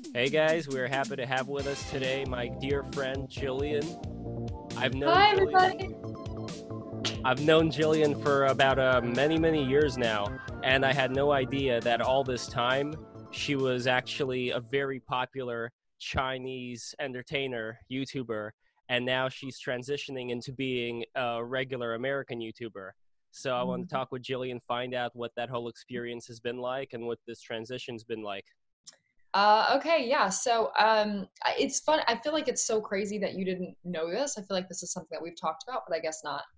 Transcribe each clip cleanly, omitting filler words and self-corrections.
Hey guys, we're happy to have with us today my dear friend Jillian. I've known Hi, Jillian. everybody. I've known Jillian for about many years now, and I had no idea that all this time she was actually a very popular Chinese entertainer, YouTuber, and now she's transitioning into being a regular American YouTuber. So I want to talk with Jillian, find out what that whole experience has been like and what this transition's been like. Okay, yeah. It's fun. I feel like it's so crazy that you didn't know this. I feel like this is something that we've talked about, but I guess not.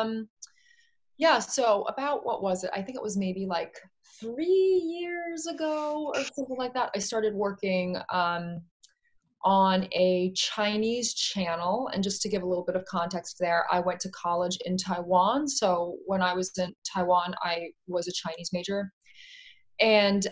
Yeah. So about what was it? I think it was maybe like 3 years ago or something like that. I started working on a Chinese channel, and just to give a little bit of context there, I went to college in Taiwan. So when I was in Taiwan, I was a Chinese major, and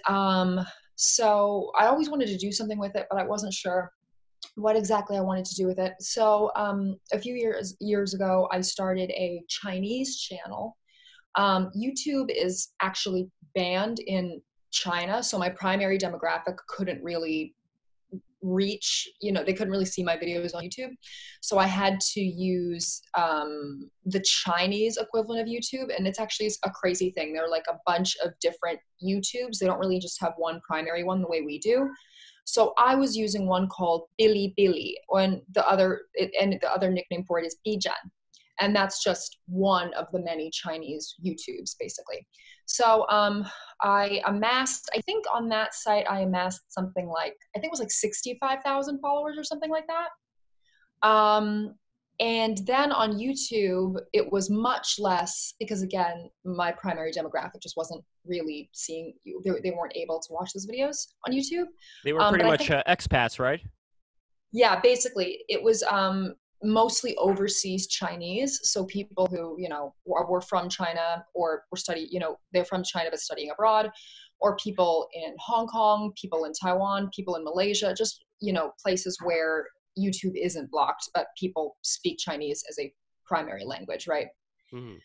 so I always wanted to do something with it, but I wasn't sure what exactly I wanted to do with it. So a few years ago, I started a Chinese channel. YouTube is actually banned in China, so my primary demographic couldn't really reach, they couldn't really see my videos on YouTube. So I had to use the Chinese equivalent of YouTube. And it's actually a crazy thing. They're like a bunch of different YouTubes. They don't really just have one primary one the way we do. So I was using one called Bilibili, and the other nickname for it is Bijan. And that's just one of the many Chinese YouTubes, basically. So I amassed, I think on that site, I amassed something like, I think it was like 65,000 followers or something like that. And then on YouTube, it was much less because, again, my primary demographic just wasn't really seeing you. They weren't able to watch those videos on YouTube. They were pretty But I much think, expats, right? yeah, basically, it was mostly overseas Chinese. So people who, were from China or were they're from China but studying abroad, or people in Hong Kong, people in Taiwan, people in Malaysia, just, places where YouTube isn't blocked, but people speak Chinese as a primary language, right? Mm-hmm.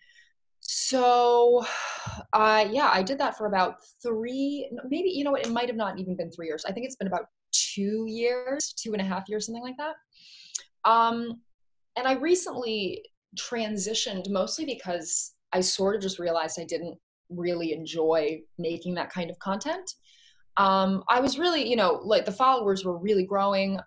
So, yeah, I did that for about maybe, it might have not even been 3 years. I think it's been about 2 years, 2.5 years, something like that. And I recently transitioned mostly because I sort of just realized I didn't really enjoy making that kind of content. I was really, like the followers were really growing,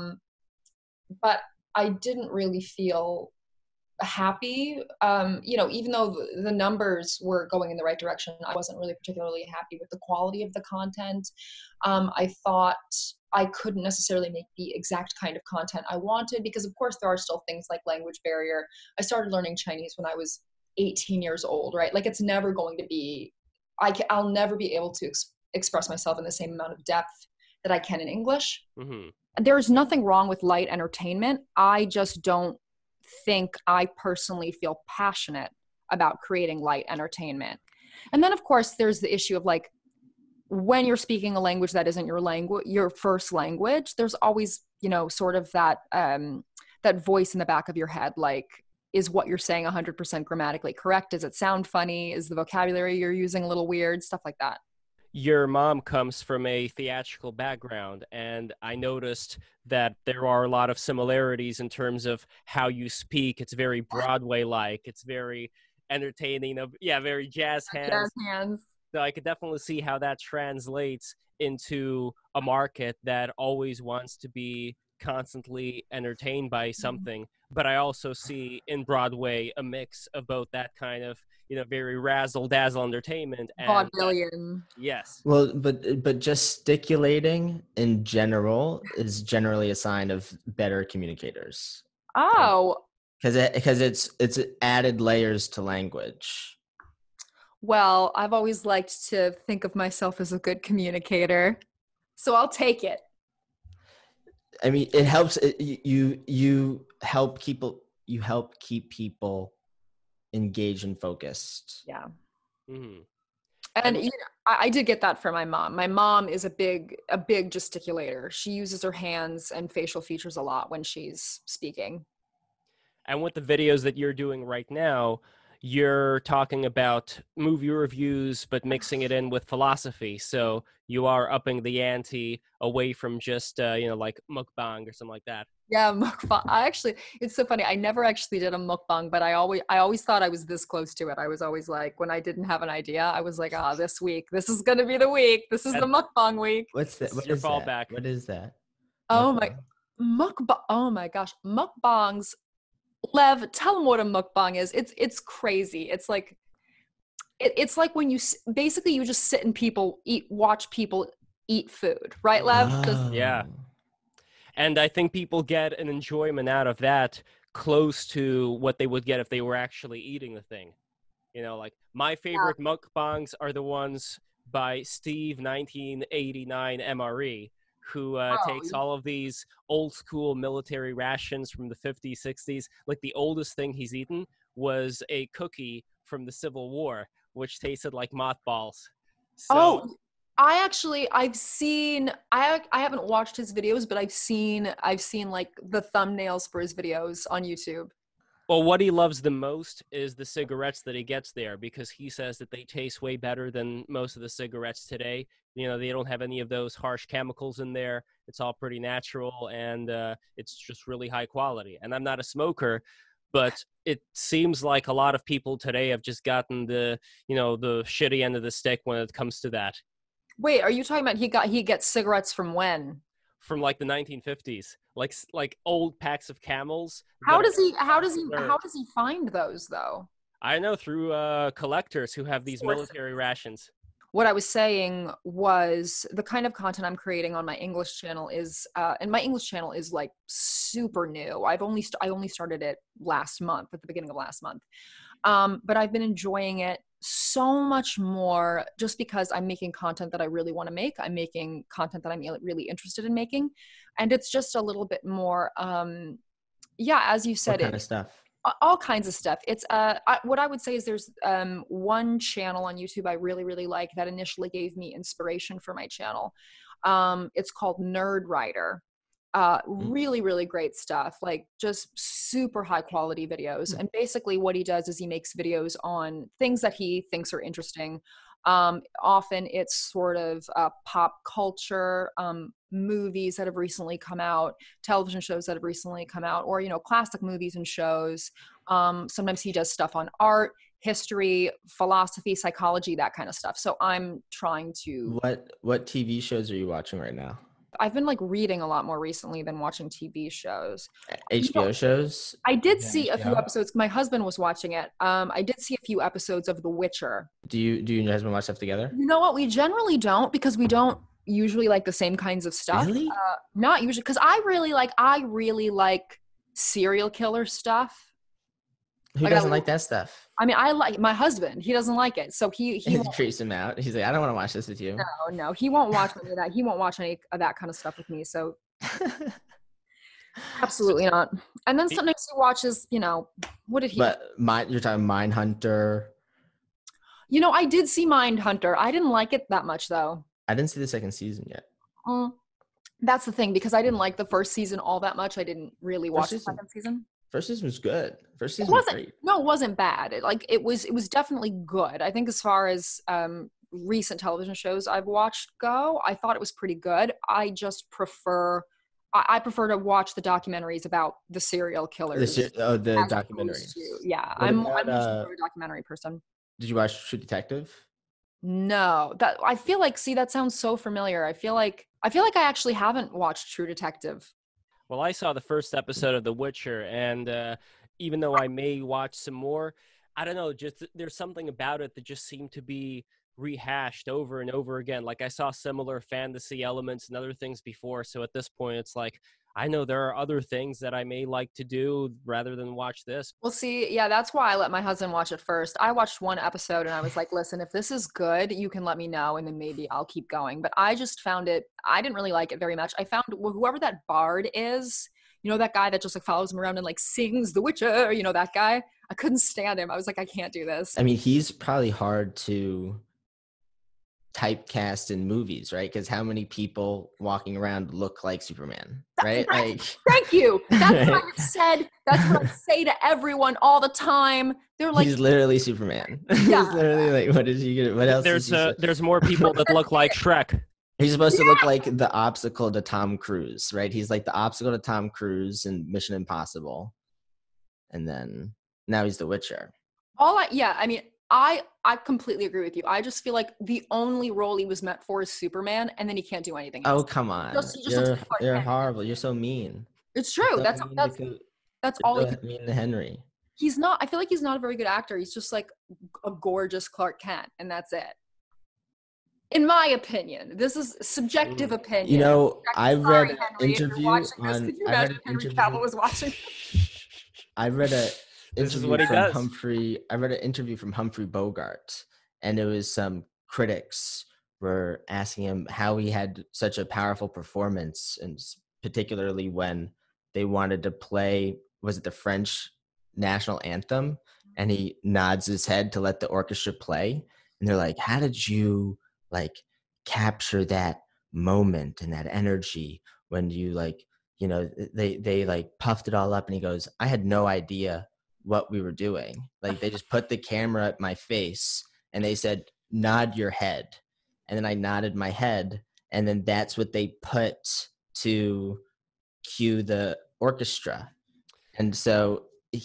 but I didn't really feel happy. Even though the numbers were going in the right direction, I wasn't really particularly happy with the quality of the content. I thought I couldn't necessarily make the exact kind of content I wanted because, of course, there are still things like language barrier. I started learning Chinese when I was 18 years old, right? Like it's never going to be, I'll never be able to express myself in the same amount of depth that I can in English. Mm-hmm. There's nothing wrong with light entertainment. I just don't think I personally feel passionate about creating light entertainment. And then, of course, there's the issue of like, when you're speaking a language that isn't your first language, there's always, sort of that voice in the back of your head, like, is what you're saying 100% grammatically correct? Does it sound funny? Is the vocabulary you're using a little weird? Stuff like that. Your mom comes from a theatrical background, and I noticed that there are a lot of similarities in terms of how you speak. It's very Broadway-like. It's very entertaining, very jazz Jazz hands. hands. So I could definitely see how that translates into a market that always wants to be constantly entertained by something. But I also see in Broadway a mix of both that kind of, very razzle dazzle entertainment and Vaudevillian. yes. Well, but gesticulating in general is generally a sign of better communicators. Oh, Because it's added layers to language. well, I've always liked to think of myself as a good communicator, so I'll take it. I mean, it helps. You help keep people engaged and focused. Yeah. Mm-hmm. And I did get that from my mom. My mom is a big gesticulator. She uses her hands and facial features a lot when she's speaking. And with the videos that you're doing right now, you're talking about movie reviews, but mixing it in with philosophy. So you are upping the ante away from just, like mukbang or something like that. Yeah, mukbang. It's so funny. I never actually did a mukbang, but I always thought I was this close to it. I was always like, when I didn't have an idea, I was like, this week, this is going to be the week. This is the mukbang week. What's that? This is What your is that? fallback. What is that? Oh my gosh. Mukbangs. Lev, tell them what a mukbang is. It's crazy. It's like, it's like when basically you just sit and watch people eat food, right, Lev? Yeah. And I think people get an enjoyment out of that close to what they would get if they were actually eating the thing. Like my favorite mukbangs are the ones by Steve 1989 MRE, who takes all of these old school military rations from the 50s, 60s. Like the oldest thing he's eaten was a cookie from the Civil War, which tasted like mothballs. So, I've seen, I haven't watched his videos, but I've seen like the thumbnails for his videos on YouTube. Well, what he loves the most is the cigarettes that he gets there, because he says that they taste way better than most of the cigarettes today. They don't have any of those harsh chemicals in there. It's all pretty natural, and it's just really high quality. And I'm not a smoker, but it seems like a lot of people today have just gotten the shitty end of the stick when it comes to that. Wait, are you talking about he gets cigarettes from when? From like the 1950s, like old packs of Camels. How does he find those though? I know, through collectors who have these military rations. What I was saying was the kind of content I'm creating on my English channel is, and my English channel is like super new. I only started it last month, at the beginning of last month. But I've been enjoying it so much more just because I'm making content that I really want to make. I'm making content that I'm really interested in making. And it's just a little bit more, as you said, what kind of stuff? All kinds of stuff. It's what I would say is there's one channel on YouTube I really, really like that initially gave me inspiration for my channel. It's called Nerd Writer. Really, really great stuff, like just super high quality videos. And basically what he does is he makes videos on things that he thinks are interesting. Often it's sort of pop culture, movies that have recently come out, television shows that have recently come out, or, classic movies and shows. Sometimes he does stuff on art, history, philosophy, psychology, that kind of stuff. So I'm trying to... What TV shows are you watching right now? I've been like reading a lot more recently than watching TV shows. HBO shows? I did see a few episodes. My husband was watching it. I did see a few episodes of The Witcher. Do you and your husband watch stuff together? You know what? We generally don't, because we don't usually like the same kinds of stuff. Really? Not usually, because I really like serial killer stuff. Who doesn't like that stuff? I mean, I like my husband. He doesn't like it, so he creeps him out. He's like, I don't want to watch this with you. No, he won't watch any of that. He won't watch any of that kind of stuff with me. So absolutely not. And then sometimes he watches, what did he? But you're talking Mindhunter. I did see Mindhunter. I didn't like it that much though. I didn't see the second season yet. That's the thing, because I didn't like the first season all that much. I didn't really watch the second season. First season was good. First season was great. No, it wasn't bad. It was definitely good. I think as far as recent television shows I've watched go, I thought it was pretty good. I just prefer to watch the documentaries about the serial killers. The documentaries. I'm much more a documentary person. Did you watch True Detective? No, I feel like, that sounds so familiar. I feel like I actually haven't watched True Detective. Well, I saw the first episode of The Witcher, and even though I may watch some more, I don't know, just there's something about it that just seemed to be rehashed over and over again. Like I saw similar fantasy elements and other things before, so at this point it's like, I know there are other things that I may like to do rather than watch this. Well, see, that's why I let my husband watch it first. I watched one episode and I was like, listen, if this is good, you can let me know and then maybe I'll keep going. But I just found I didn't really like it very much. I found whoever that bard is, that guy that just like follows him around and like sings The Witcher, that guy, I couldn't stand him. I was like, I can't do this. I mean, he's probably hard to typecast in movies, right? Because how many people walking around look like Superman, right? Like, thank you. That's what right? I've said. That's what I say to everyone all the time. They're like, He's literally Superman. Yeah. He's literally like, what is he gonna? What else is he? There's more people that look like Shrek. He's supposed to look like the obstacle to Tom Cruise, right? He's like the obstacle to Tom Cruise in Mission Impossible, and then now he's the Witcher. I completely agree with you. I just feel like the only role he was meant for is Superman, and then he can't do anything else. Oh, come on. He just looks like Clark You're Kent. horrible. You're so mean. It's true. You're so That's mean that's all he to could. mean to Henry. He's not. I feel like he's not a very good actor. He's just like a gorgeous Clark Kent, and that's it. In my opinion, this is subjective opinion. You know, I read Sorry, an Henry, if you're interview watching this, on. could you I read imagine an Henry interview. Cavill was watching? I read a This is interview what he from does. Humphrey. I read an interview from Humphrey Bogart, and it was some critics were asking him how he had such a powerful performance, and particularly when they wanted to play, was it the French national anthem? And he nods his head to let the orchestra play, and they're like, "How did you like capture that moment and that energy when you like?" You know, they like puffed it all up, and he goes, "I had no idea what we were doing. Like they just put the camera at my face and they said, nod your head." And then I nodded my head, and then that's what they put to cue the orchestra. And so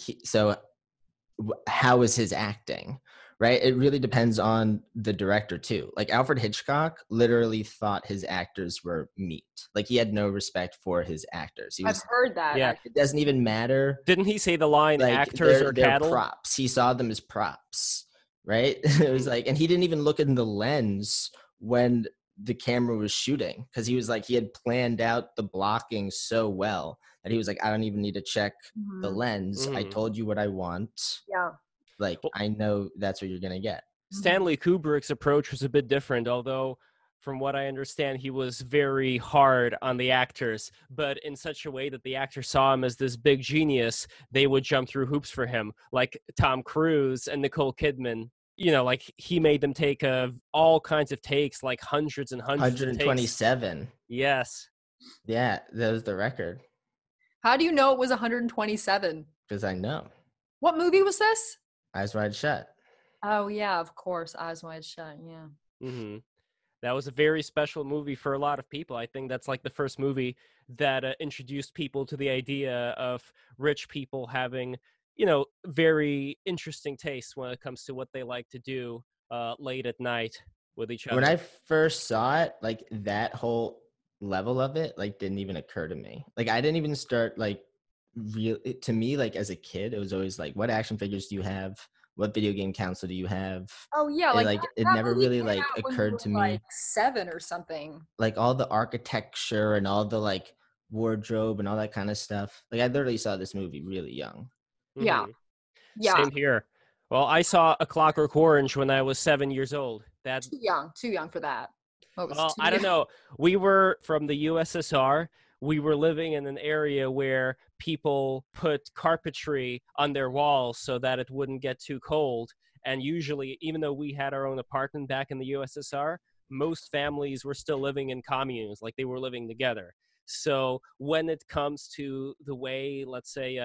how is his acting? Right? It really depends on the director too. Like Alfred Hitchcock literally thought his actors were meat. Like he had no respect for his actors. I've heard that. Yeah. It doesn't even matter. Didn't he say the line, Like actors are they're cattle? props. He saw them as props, right? It was like, and he didn't even look in the lens when the camera was shooting, because he was like, he had planned out the blocking so well that he was like, I don't even need to check the lens. I Mhm. told you what I want. Yeah. Like, I know that's what you're gonna get. Stanley Kubrick's approach was a bit different, although from what I understand, he was very hard on the actors, but in such a way that the actors saw him as this big genius, they would jump through hoops for him, like Tom Cruise and Nicole Kidman. You know, like he made them take all kinds of takes, like hundreds and hundreds of takes. 127. Yes. Yeah, that was the record. How do you know it was 127? Because I know. What movie was this? Eyes Wide Shut. Oh yeah, of course, Eyes Wide Shut. Yeah. Hmm. That was a very special movie for a lot of people. I think that's like the first movie that introduced people to the idea of rich people having, you know, very interesting tastes when it comes to what they like to do late at night with each other. When I first saw it, like that whole level of it, like didn't even occur to me. Like I didn't even start like to me, like as a kid, it was always like, what action figures do you have? What video game console do you have? Oh yeah, It never really like occurred to me. Like 7 or something. Like all the architecture and all the like wardrobe and all that kind of stuff. Like I literally saw this movie really young. Yeah. Mhm. Yeah. Same here. Well, I saw A Clockwork Orange when I was 7 years old. That Too young for that. Well, I don't know. We were from the USSR. We were living in an area where people put carpentry on their walls so that it wouldn't get too cold. And usually, even though we had our own apartment back in the USSR, most families were still living in communes, like they were living together. So when it comes to the way, let's say,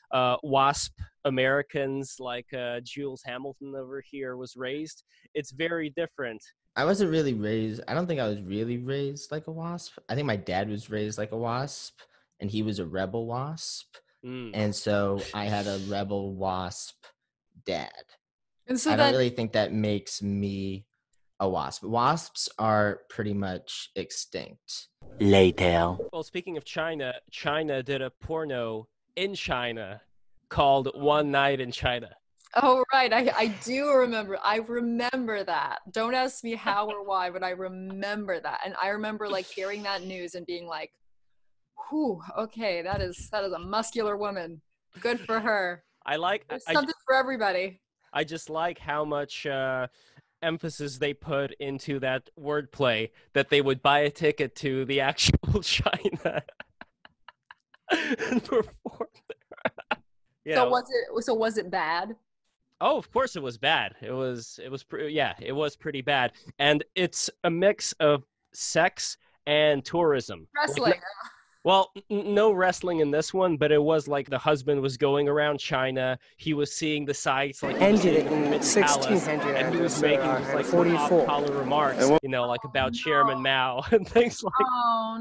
WASP Americans like Jules Hamilton over here was raised, it's very different. I wasn't really raised. I don't think I was really raised like a wasp. I think my dad was raised like a wasp, and he was a rebel wasp. Mm. And so I had a rebel wasp dad. And so I don't really think that makes me a wasp. Wasps are pretty much extinct. Later. Well, speaking of China, China did a porno in China called One Night in China. Oh, right. I do remember. I remember that. Don't ask me how or why, but I remember that. And I remember like hearing that news and being like, whew, okay, that is a muscular woman. Good for her. There's something for everybody. I just like how much emphasis they put into that wordplay, that they would buy a ticket to the actual China and perform there. So was it bad? Oh, of course it was bad. It was yeah, it was pretty bad. And it's a mix of sex and tourism. Wrestling. Well, no wrestling in this one, but it was like the husband was going around China. He was seeing the sights, like he was Ended seeing it the in Forbidden Palace, 1600 and he was sir, making just like 44. off-color remarks, you know, like about Chairman Mao and things like. Oh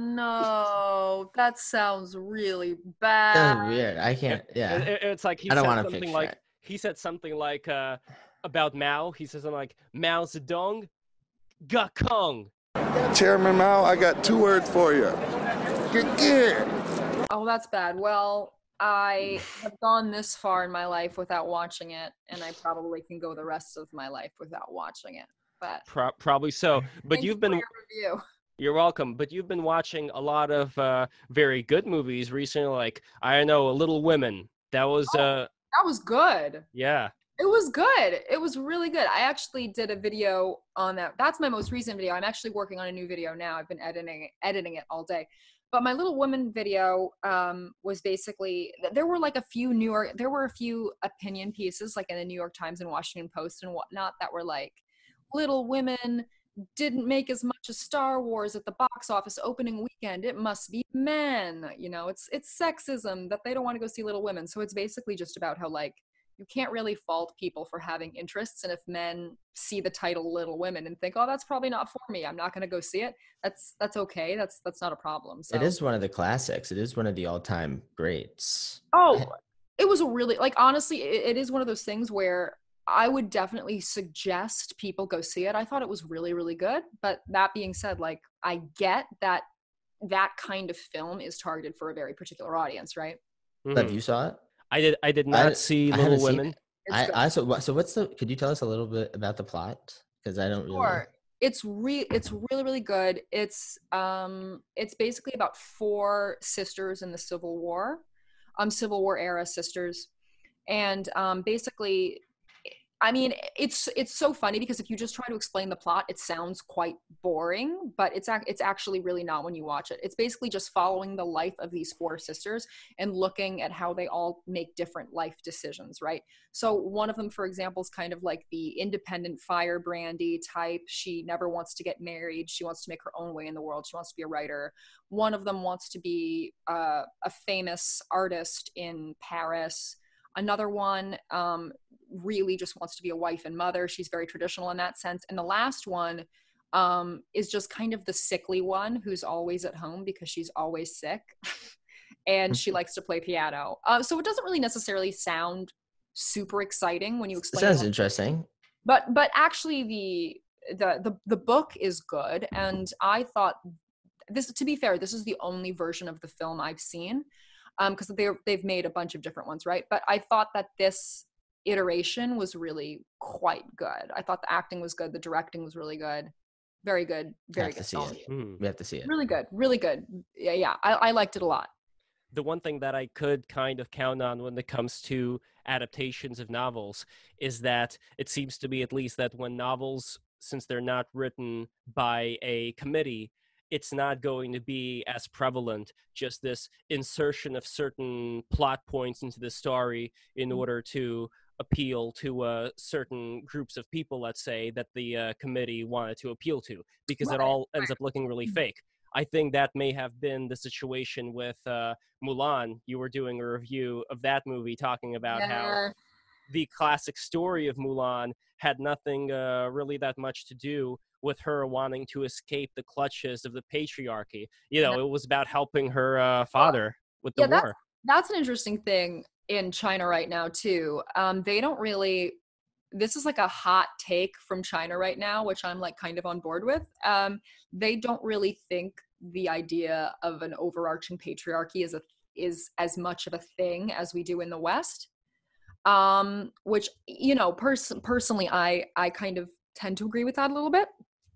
no, that sounds really That's bad. weird. I can't. Yeah. It's like he I don't said want to something picture like it. he said something like about Mao. He says something like Mao Zedong, Ga Kong. Chairman Mao, I got 2 words for you. Good. Oh, that's bad. Well, I have gone this far in my life without watching it, and I probably can go the rest of my life without watching it. But Probably so. But thank you've you been. for your review. You're welcome. But you've been watching a lot of very good movies recently, like I don't know, Little Women. That was That was good. yeah. It was good. It was really good. I actually did a video on that. That's my most recent video. I'm actually working on a new video now. I've been editing it all day. But my Little Women video was basically, there were a few opinion pieces like in the New York Times and Washington Post and whatnot that were like, Little Women didn't make as much as Star Wars at the box office opening weekend. It must be men. You know, it's sexism that they don't want to go see Little Women. So it's basically just about how like, you can't really fault people for having interests. And if men see the title Little Women and think, oh, that's probably not for me, I'm not going to go see it. That's okay. That's not a problem. So It is one of the classics. It is one of the all-time greats. Oh, it was a really, like, honestly, it is one of those things where I would definitely suggest people go see it. I thought it was really, really good. But that being said, like, I get that that kind of film is targeted for a very particular audience, right? Have you saw it? I did not see I Little haven't seen Women. it. So what's the? Could you tell us a little bit about the plot? Because I don't really. Sure. It's really, really good. It's basically about 4 sisters in the Civil War era sisters, and basically, I mean, it's so funny because if you just try to explain the plot, it sounds quite boring, but it's actually really not when you watch it. It's basically just following the life of these 4 sisters and looking at how they all make different life decisions, right? So one of them, for example, is kind of like the independent firebrandy type. She never wants to get married. She wants to make her own way in the world. She wants to be a writer. One of them wants to be a famous artist in Paris. Another one really just wants to be a wife and mother. She's very traditional in that sense. And the last one is just kind of the sickly one who's always at home because she's always sick and she likes to play piano. So it doesn't really necessarily sound super exciting when you explain Sounds it. interesting. But actually the book is good. And I thought this, to be fair, this is the only version of the film I've seen. Because they've made a bunch of different ones, right? But I thought that this iteration was really quite good. I thought the acting was good, the directing was really good, very good, very good film. We have to see it. Really good. Yeah. I liked it a lot. The one thing that I could kind of count on when it comes to adaptations of novels is that it seems to be at least that when novels, since they're not written by a committee, it's not going to be as prevalent, just this insertion of certain plot points into the story in order to appeal to certain groups of people, let's say, that the committee wanted to appeal to, because it all ends up looking really fake. I think that may have been the situation with Mulan. You were doing a review of that movie talking about how the classic story of Mulan had nothing really that much to do with her wanting to escape the clutches of the patriarchy. You know, it was about helping her father with the war. That's an interesting thing in China right now too. They don't really, this is like a hot take from China right now, which I'm like kind of on board with. They don't really think the idea of an overarching patriarchy is as much of a thing as we do in the West. Which, you know, personally, I kind of tend to agree with that a little bit.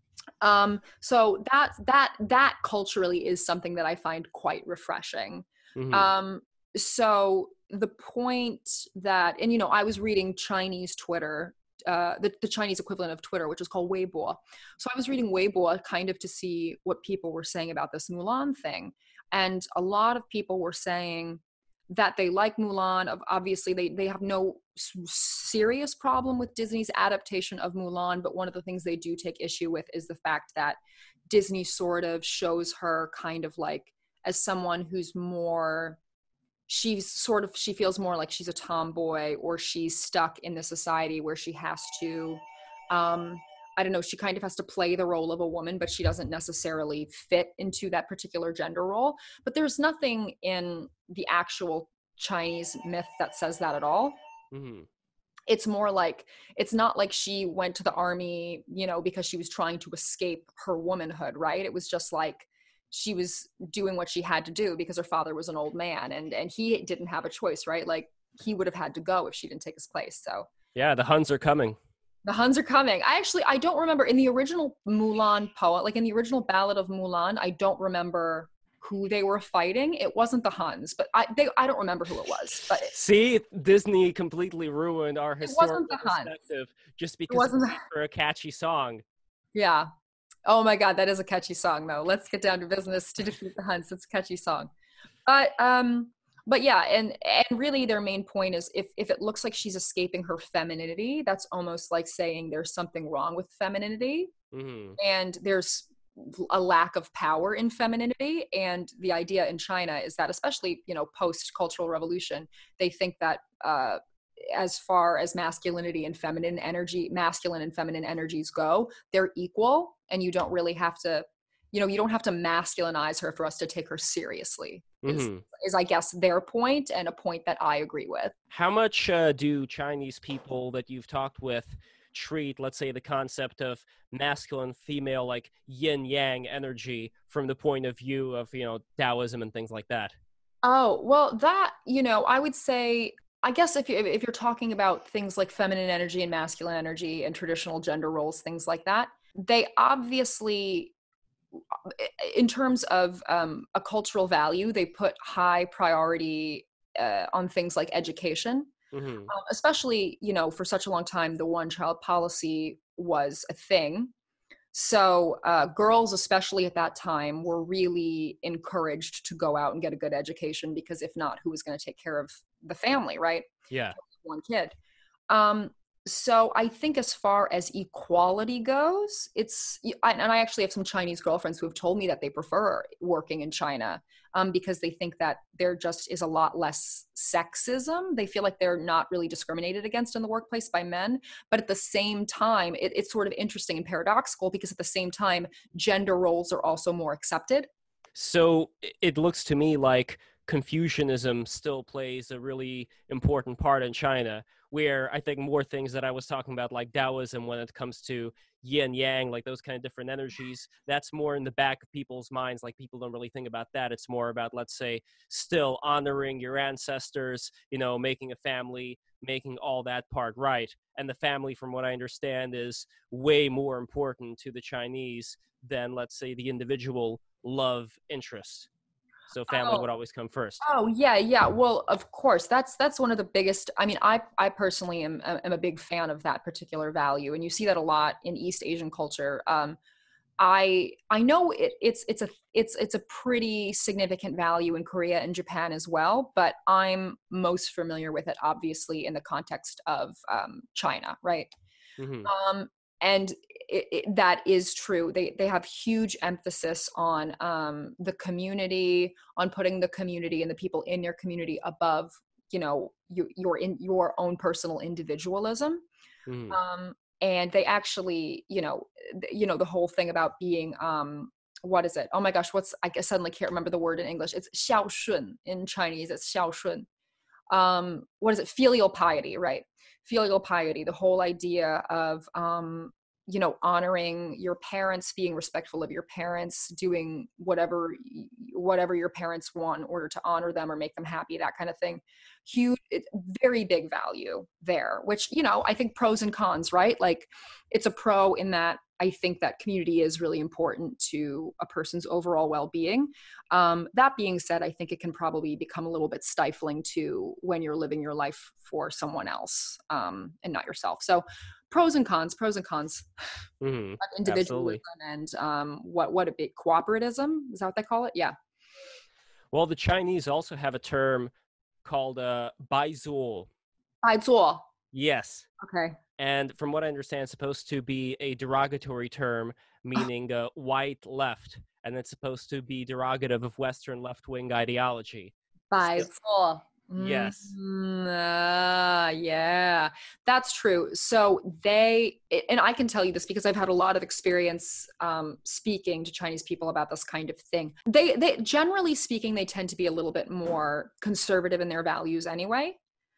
So that culturally is something that I find quite refreshing. Mm-hmm. So the point that, and you know, I was reading Chinese Twitter, the Chinese equivalent of Twitter, which is called Weibo. So I was reading Weibo kind of to see what people were saying about this Mulan thing. And a lot of people were saying that they like Mulan. Obviously they have no serious problem with Disney's adaptation of Mulan, but one of the things they do take issue with is the fact that Disney sort of shows her kind of like as someone who's more, she feels more like she's a tomboy, or she's stuck in the society where she has to, I don't know, she kind of has to play the role of a woman, but she doesn't necessarily fit into that particular gender role. But there's nothing in the actual Chinese myth that says that at all. Mm-hmm. It's more like, it's not like she went to the army, you know, because she was trying to escape her womanhood, right? It was just like she was doing what she had to do because her father was an old man, and he didn't have a choice, right? Like he would have had to go if she didn't take his place. So Yeah, the Huns are coming. the Huns are coming. I don't remember in the original Mulan poem, like in the original Ballad of Mulan, I don't remember who they were fighting. It wasn't the Huns, but I don't remember who it was. But See, Disney completely ruined our historical the Huns. perspective just because wasn't for a catchy song. yeah. Oh my God, that is a catchy song though. Let's get down to business to defeat the Huns. It's a catchy song. But yeah, and really their main point is if it looks like she's escaping her femininity, that's almost like saying there's something wrong with femininity, Mm-hmm. and there's a lack of power in femininity. And the idea in China is that, especially, you know, post-cultural revolution, they think that as far as masculine and feminine energies go, they're equal, and you don't really have to, you know, you don't have to masculinize her for us to take her seriously. Mm-hmm. Is I guess their point, and a point that I agree with. How much do Chinese people that you've talked with treat, let's say, the concept of masculine, female, like yin yang energy from the point of view of, you know, Taoism and things like that? Oh, well, that, you know, I would say, I guess if you're talking about things like feminine energy and masculine energy and traditional gender roles, things like that, they obviously, in terms of a cultural value, they put high priority on things like education. Mm-hmm. Especially, you know, for such a long time, the one-child policy was a thing. So girls, especially at that time, were really encouraged to go out and get a good education, because if not, who was going to take care of the family, right? Yeah. One kid. So I think as far as equality goes, and I actually have some Chinese girlfriends who have told me that they prefer working in China because they think that there just is a lot less sexism. They feel like they're not really discriminated against in the workplace by men. But at the same time, it's sort of interesting and paradoxical, because at the same time, gender roles are also more accepted. So it looks to me like Confucianism still plays a really important part in China, where I think more things that I was talking about, like Taoism, when it comes to yin yang, like those kind of different energies, that's more in the back of people's minds. Like people don't really think about that. It's more about, let's say, still honoring your ancestors, you know, making a family, making all that part right. And the family, from what I understand, is way more important to the Chinese than, let's say, the individual love interest. So family would always come first. Oh yeah. Well, of course, that's one of the biggest. I mean, I personally am a big fan of that particular value, and you see that a lot in East Asian culture. I know it's a pretty significant value in Korea and Japan as well, but I'm most familiar with it obviously in the context of China, right? Mm-hmm. And that is true. They have huge emphasis on the community, on putting the community and the people in their community above, you know, your own personal individualism. Mm-hmm. And they actually, you know, the whole thing about being what is it? Oh my gosh, I guess suddenly can't remember the word in English. It's 孝顺 in Chinese. It's 孝顺. What is it? Filial piety, right? Filial piety, the whole idea of, you know, honoring your parents, being respectful of your parents, doing whatever your parents want in order to honor them or make them happy, that kind of thing. Huge, very big value there, which, you know, I think pros and cons, right? Like it's a pro in that I think that community is really important to a person's overall well-being. That being said, I think it can probably become a little bit stifling too when you're living your life for someone else and not yourself. So pros and cons. Mm-hmm. Individualism. Absolutely. And what a big cooperativism, is that what they call it? Yeah. Well, the Chinese also have a term called baizuo, 白做. Yes. Okay. And from what I understand, it's supposed to be a derogatory term meaning white left, and it's supposed to be derogative of Western left-wing ideology. 白做. Yes. Yeah, that's true. So and I can tell you this because I've had a lot of experience speaking to Chinese people about this kind of thing. They generally speaking, they tend to be a little bit more conservative in their values anyway.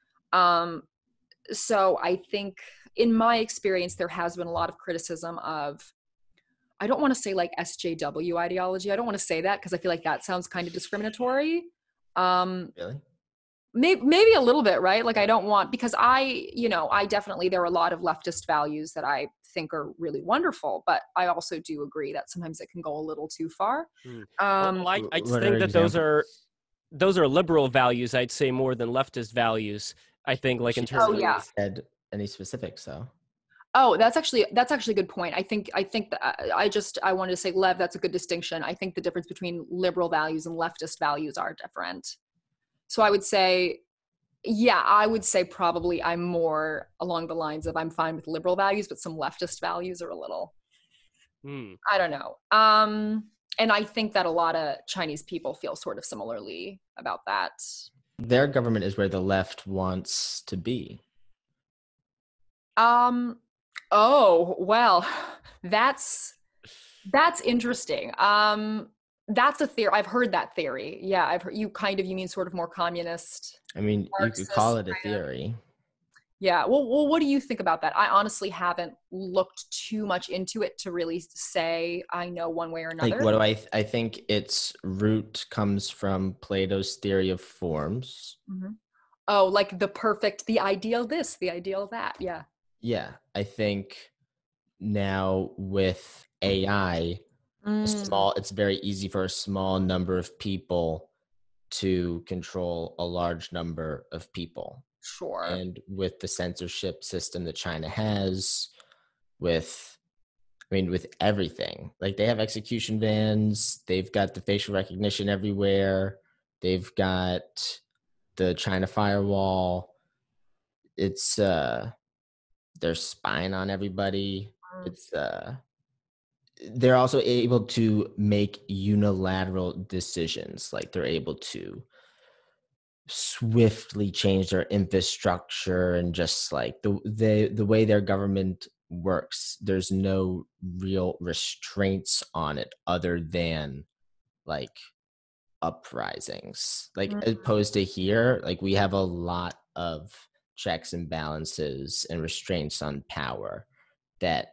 So I think in my experience, there has been a lot of criticism of, I don't want to say like SJW ideology. I don't want to say that because I feel like that sounds kind of discriminatory. Really? Maybe a little bit, right? Like I don't want, because I definitely, there are a lot of leftist values that I think are really wonderful, but I also do agree that sometimes it can go a little too far. Well, I just What think are that those are liberal values, I'd say, more than leftist values. I think, like in terms Oh, of yeah. Said any specifics though? Oh, that's actually a good point. I think that I wanted to say, Lev, that's a good distinction. I think the difference between liberal values and leftist values are different. So I would say probably I'm more along the lines of I'm fine with liberal values, but some leftist values are a little, I don't know. And I think that a lot of Chinese people feel sort of similarly about that. Their government is where the left wants to be. Oh, well, that's interesting. That's a theory. I've heard that theory. Yeah, I've heard you mean sort of more communist. I mean, Marxist you could call it a kind of. theory. Yeah. Well, what do you think about that? I honestly haven't looked too much into it to really say I know one way or another. Like, what do I think its root comes from Plato's theory of forms. Mm-hmm. Oh, like the ideal this, the ideal that. Yeah. Yeah, I think now with AI, it's very easy for a small number of people to control a large number of people. Sure. And with the censorship system that China has, with everything, like they have execution bans, they've got the facial recognition everywhere, they've got the China firewall. It's they're spying on everybody. It's they're also able to make unilateral decisions. Like they're able to swiftly change their infrastructure, and just like the way their government works, there's no real restraints on it other than like uprisings. Like opposed to here, like we have a lot of checks and balances and restraints on power that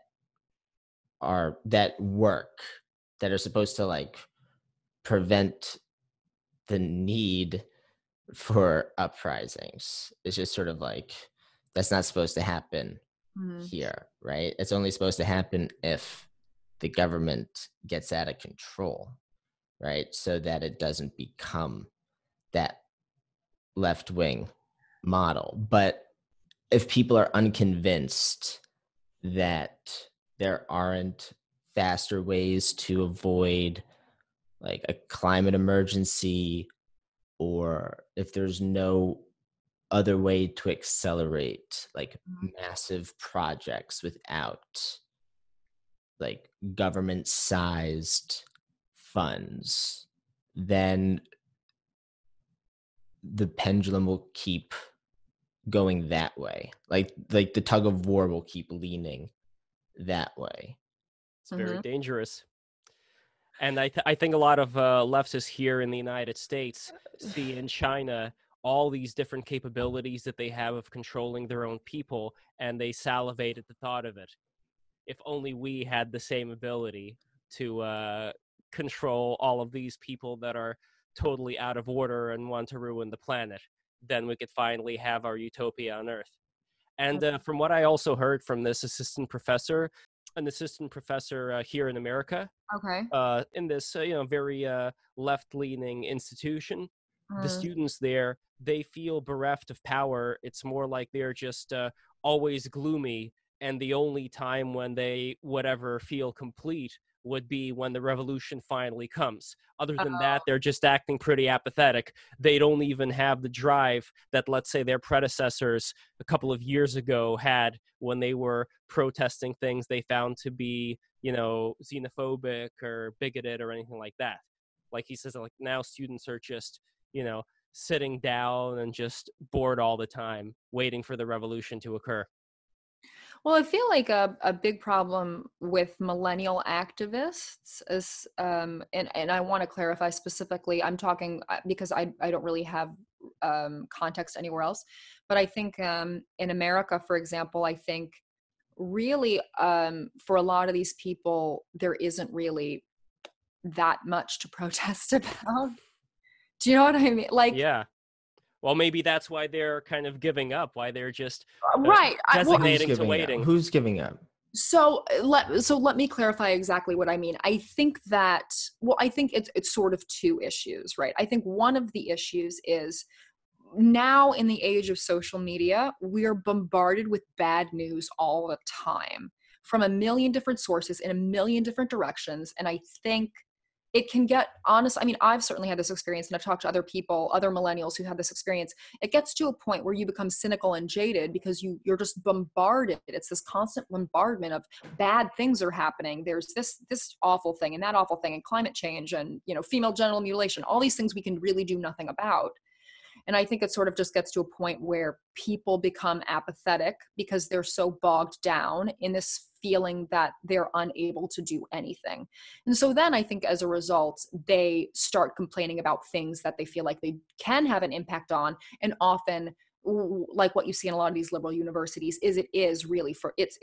work, that are supposed to like prevent the need for uprisings. It's just sort of like that's not supposed to happen here, right? It's only supposed to happen if the government gets out of control, right? So that it doesn't become that left-wing model. But if people are unconvinced that there aren't faster ways to avoid like a climate emergency, or if there's no other way to accelerate like massive projects without like government sized funds, then the pendulum will keep going that way. Like the tug of war will keep leaning that way. It's very dangerous. And I think a lot of leftists here in the United States see in China all these different capabilities that they have of controlling their own people, and they salivate at the thought of it. If only we had the same ability to control all of these people that are totally out of order and want to ruin the planet, then we could finally have our utopia on Earth. And from what I also heard from this an assistant professor here in America, in this very left-leaning institution, the students there, they feel bereft of power. It's more like they're just always gloomy, and the only time when they would ever feel complete would be when the revolution finally comes. Other than Oh. that, they're just acting pretty apathetic. They don't even have the drive that, let's say, their predecessors a couple of years ago had when they were protesting things they found to be, xenophobic or bigoted or anything like that. Like he says, like now students are just, sitting down and just bored all the time, waiting for the revolution to occur. Well, I feel like a big problem with millennial activists is, and I want to clarify specifically, I'm talking because I don't really have context anywhere else, but I think in America, for example, I think really for a lot of these people, there isn't really that much to protest about. Do you know what I mean? Like, Yeah. Well, maybe that's why they're kind of giving up, why they're just right. designating Who's to giving waiting. up? Who's giving up? So let me clarify exactly what I mean. I think that, I think it's sort of two issues, right? I think one of the issues is now in the age of social media, we are bombarded with bad news all the time from a million different sources in a million different directions. And I think it can get honest. I mean, I've certainly had this experience, and I've talked to other people, other millennials who had this experience. It gets to a point where you become cynical and jaded because you're just bombarded. It's this constant bombardment of bad things are happening. There's this awful thing and that awful thing and climate change and, female genital mutilation, all these things we can really do nothing about. And I think it sort of just gets to a point where people become apathetic because they're so bogged down in this feeling that they're unable to do anything. And so then I think as a result, they start complaining about things that they feel like they can have an impact on. And often, like what you see in a lot of these liberal universities, it is really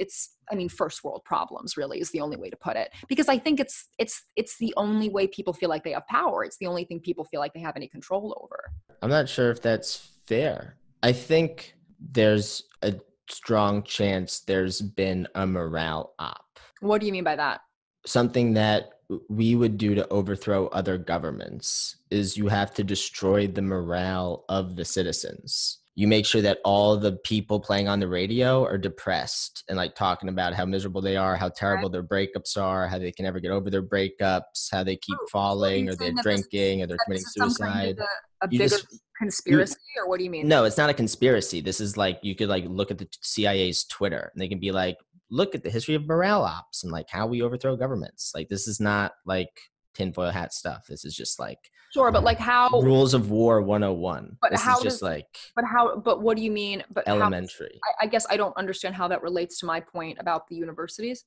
first world problems really is the only way to put it, because I think it's the only way people feel like they have power. It's the only thing people feel like they have any control over. I'm not sure if that's fair. I think there's a strong chance there's been a morale op. What do you mean by that? Something that we would do to overthrow other governments is you have to destroy the morale of the citizens. You make sure that all the people playing on the radio are depressed and like talking about how miserable they are, how terrible their breakups are, how they can never get over their breakups, how they keep falling, or they're drinking, or they're committing suicide. A bigger conspiracy, or what do you mean? No, it's not a conspiracy. This is like, you could like look at the CIA's Twitter and they can be like, look at the history of morale ops and like how we overthrow governments. Like, this is not like tinfoil hat stuff. This is just like, sure, but like how rules of war 101. But this how is just like, but what do you mean? But elementary. I guess I don't understand how that relates to my point about the universities.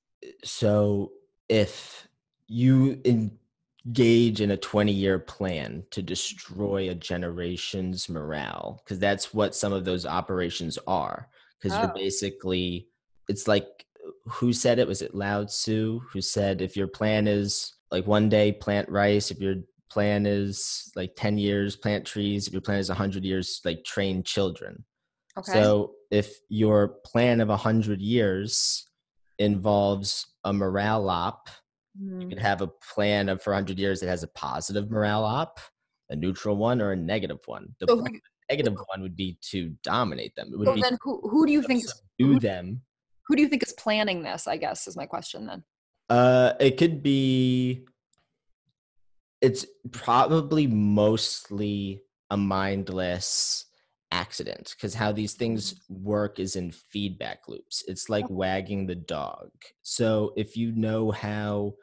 So if you engage in a 20-year plan to destroy a generation's morale, because that's what some of those operations are, because you're basically, it's like, who said it? Was it Lao Tzu who said, if your plan is like one day plant rice, if your plan is like 10 years plant trees, if your plan is 100 years like train children. Okay. So if your plan of 100 years involves a morale op, you could have a plan of for 100 years that has a positive morale op, a neutral one, or a negative one. The negative one would be to dominate them. It would be then who do you think subdue them? Who do you think is planning this, I guess, is my question then. It could be, it's probably mostly a mindless accident, because how these things work is in feedback loops. It's like wagging the dog. So if you know how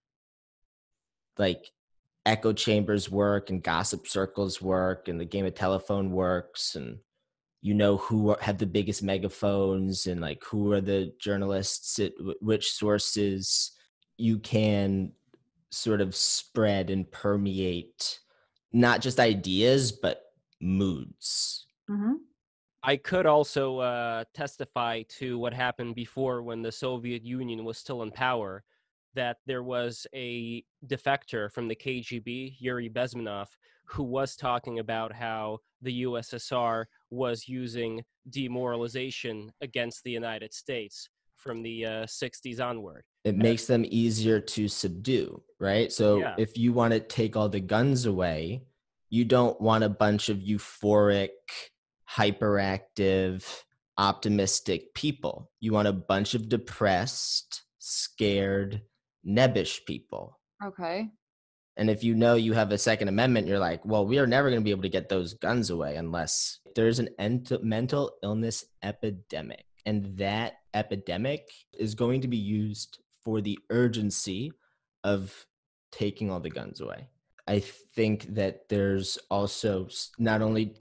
like echo chambers work and gossip circles work and the game of telephone works, and you know who have the biggest megaphones and like who are the journalists at which sources, you can sort of spread and permeate not just ideas but moods. Mm-hmm. I could also testify to what happened before when the Soviet Union was still in power, that there was a defector from the KGB, Yuri Bezmenov, who was talking about how the USSR was using demoralization against the United States from the 60s onward. It makes them easier to subdue, right? So if you want to take all the guns away, you don't want a bunch of euphoric, hyperactive, optimistic people. You want a bunch of depressed, scared, nebbish people. Okay. And if you know you have a Second Amendment, you're like, well, we are never going to be able to get those guns away unless there's an mental illness epidemic. And that epidemic is going to be used for the urgency of taking all the guns away. I think that there's also not only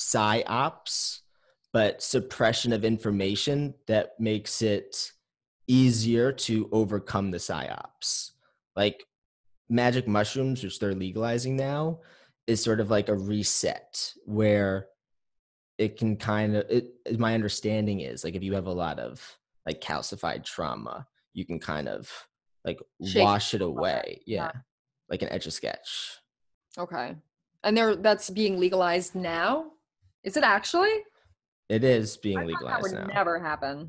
psyops, but suppression of information that makes it easier to overcome the psyops. Like magic mushrooms, which they're legalizing now, is sort of like a reset where it can kind of, my understanding is like if you have a lot of like calcified trauma, you can kind of like wash it away. Yeah. Like an Etch-a-Sketch. Okay. And that's being legalized now? Is it actually? It is being I legalized that would now. never happen.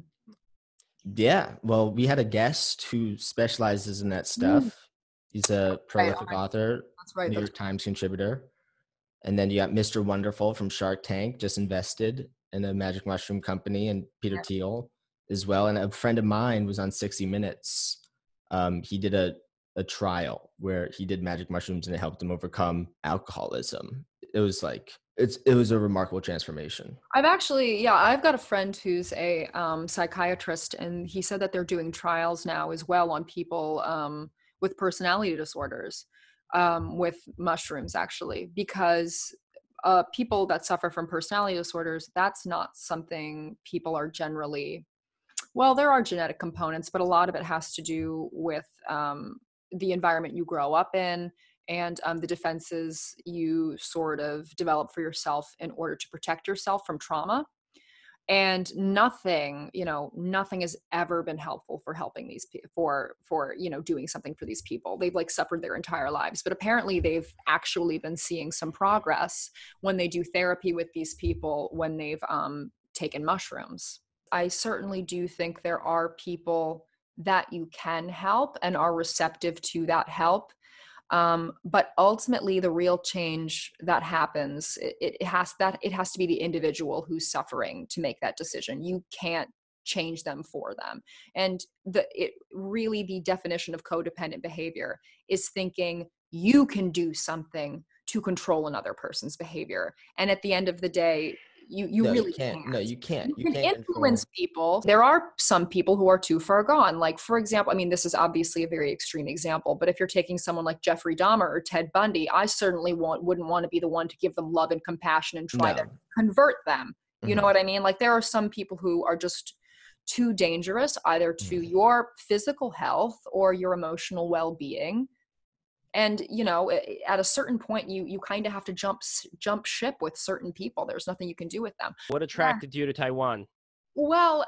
Yeah. Well, we had a guest who specializes in that stuff. He's a prolific author, That's right. New York Times contributor. And then you got Mr. Wonderful from Shark Tank, just invested in a magic mushroom company, and Peter Thiel as well. And a friend of mine was on 60 Minutes. He did a trial where he did magic mushrooms and it helped him overcome alcoholism. It was like, it was a remarkable transformation. I've got a friend who's a psychiatrist, and he said that they're doing trials now as well on people with personality disorders with mushrooms, actually, because people that suffer from personality disorders, that's not something people are generally, well, there are genetic components, but a lot of it has to do with the environment you grow up in and the defenses you sort of develop for yourself in order to protect yourself from trauma. And nothing has ever been helpful for helping these people for doing something for these people. They've like suffered their entire lives, but apparently they've actually been seeing some progress when they do therapy with these people when they've taken mushrooms. I certainly do think there are people that you can help and are receptive to that help. But ultimately the real change that happens, it has to be the individual who's suffering to make that decision. You can't change them for them. And the definition of codependent behavior is thinking you can do something to control another person's behavior. And at the end of the day, you really can't. No, you can't. You can influence people. There are some people who are too far gone. Like, for example, I mean, this is obviously a very extreme example, but if you're taking someone like Jeffrey Dahmer or Ted Bundy, I certainly wouldn't want to be the one to give them love and compassion and try to convert them. You know what I mean? Like, there are some people who are just too dangerous, either to your physical health or your emotional well-being. And, at a certain point, you kind of have to jump ship with certain people. There's nothing you can do with them. What attracted you to Taiwan? Well,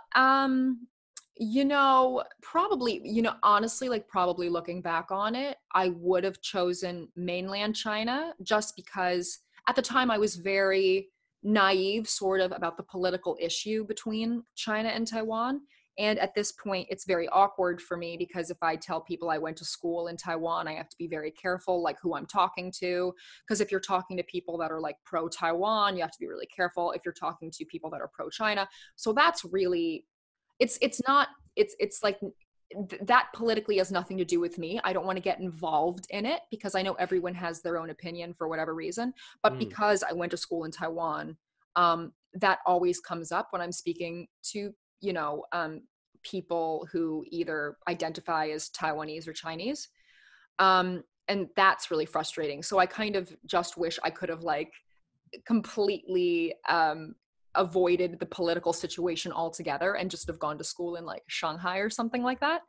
probably, honestly, like probably looking back on it, I would have chosen mainland China just because at the time I was very naive sort of about the political issue between China and Taiwan. And at this point, it's very awkward for me because if I tell people I went to school in Taiwan, I have to be very careful, like who I'm talking to. Because if you're talking to people that are like pro-Taiwan, you have to be really careful. If you're talking to people that are pro-China, so that's really, it's like that politically has nothing to do with me. I don't want to get involved in it because I know everyone has their own opinion for whatever reason. But because I went to school in Taiwan, that always comes up when I'm speaking to people who either identify as Taiwanese or Chinese. And that's really frustrating. So I kind of just wish I could have like completely avoided the political situation altogether and just have gone to school in like Shanghai or something like that.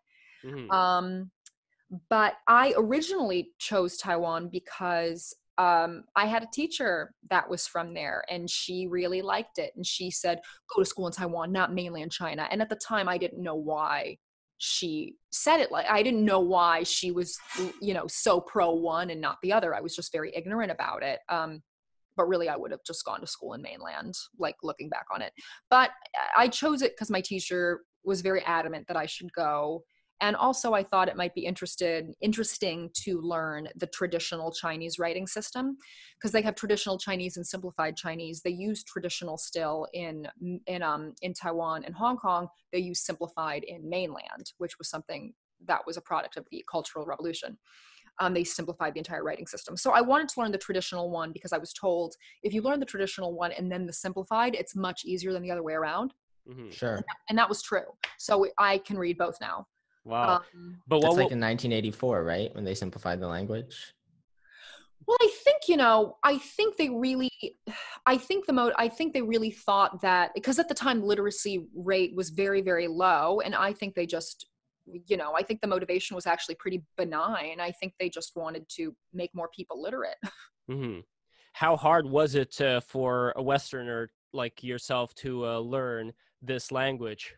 But I originally chose Taiwan because I had a teacher that was from there and she really liked it. And she said, go to school in Taiwan, not mainland China. And at the time I didn't know why she said it. Like, I didn't know why she was, so pro one and not the other. I was just very ignorant about it. But really I would have just gone to school in mainland, like looking back on it. But I chose it because my teacher was very adamant that I should go. And also I thought it might be interesting to learn the traditional Chinese writing system because they have traditional Chinese and simplified Chinese. They use traditional still in Taiwan and Hong Kong. They use simplified in mainland, which was something that was a product of the Cultural Revolution. They simplified the entire writing system. So I wanted to learn the traditional one because I was told if you learn the traditional one and then the simplified, it's much easier than the other way around. Sure. And that was true. So I can read both now. Wow. But That's like in 1984, right? When they simplified the language. Well, I think, I think they really thought that, because at the time literacy rate was very, very low. And I think they just, I think the motivation was actually pretty benign. I think they just wanted to make more people literate. How hard was it for a Westerner like yourself to learn this language?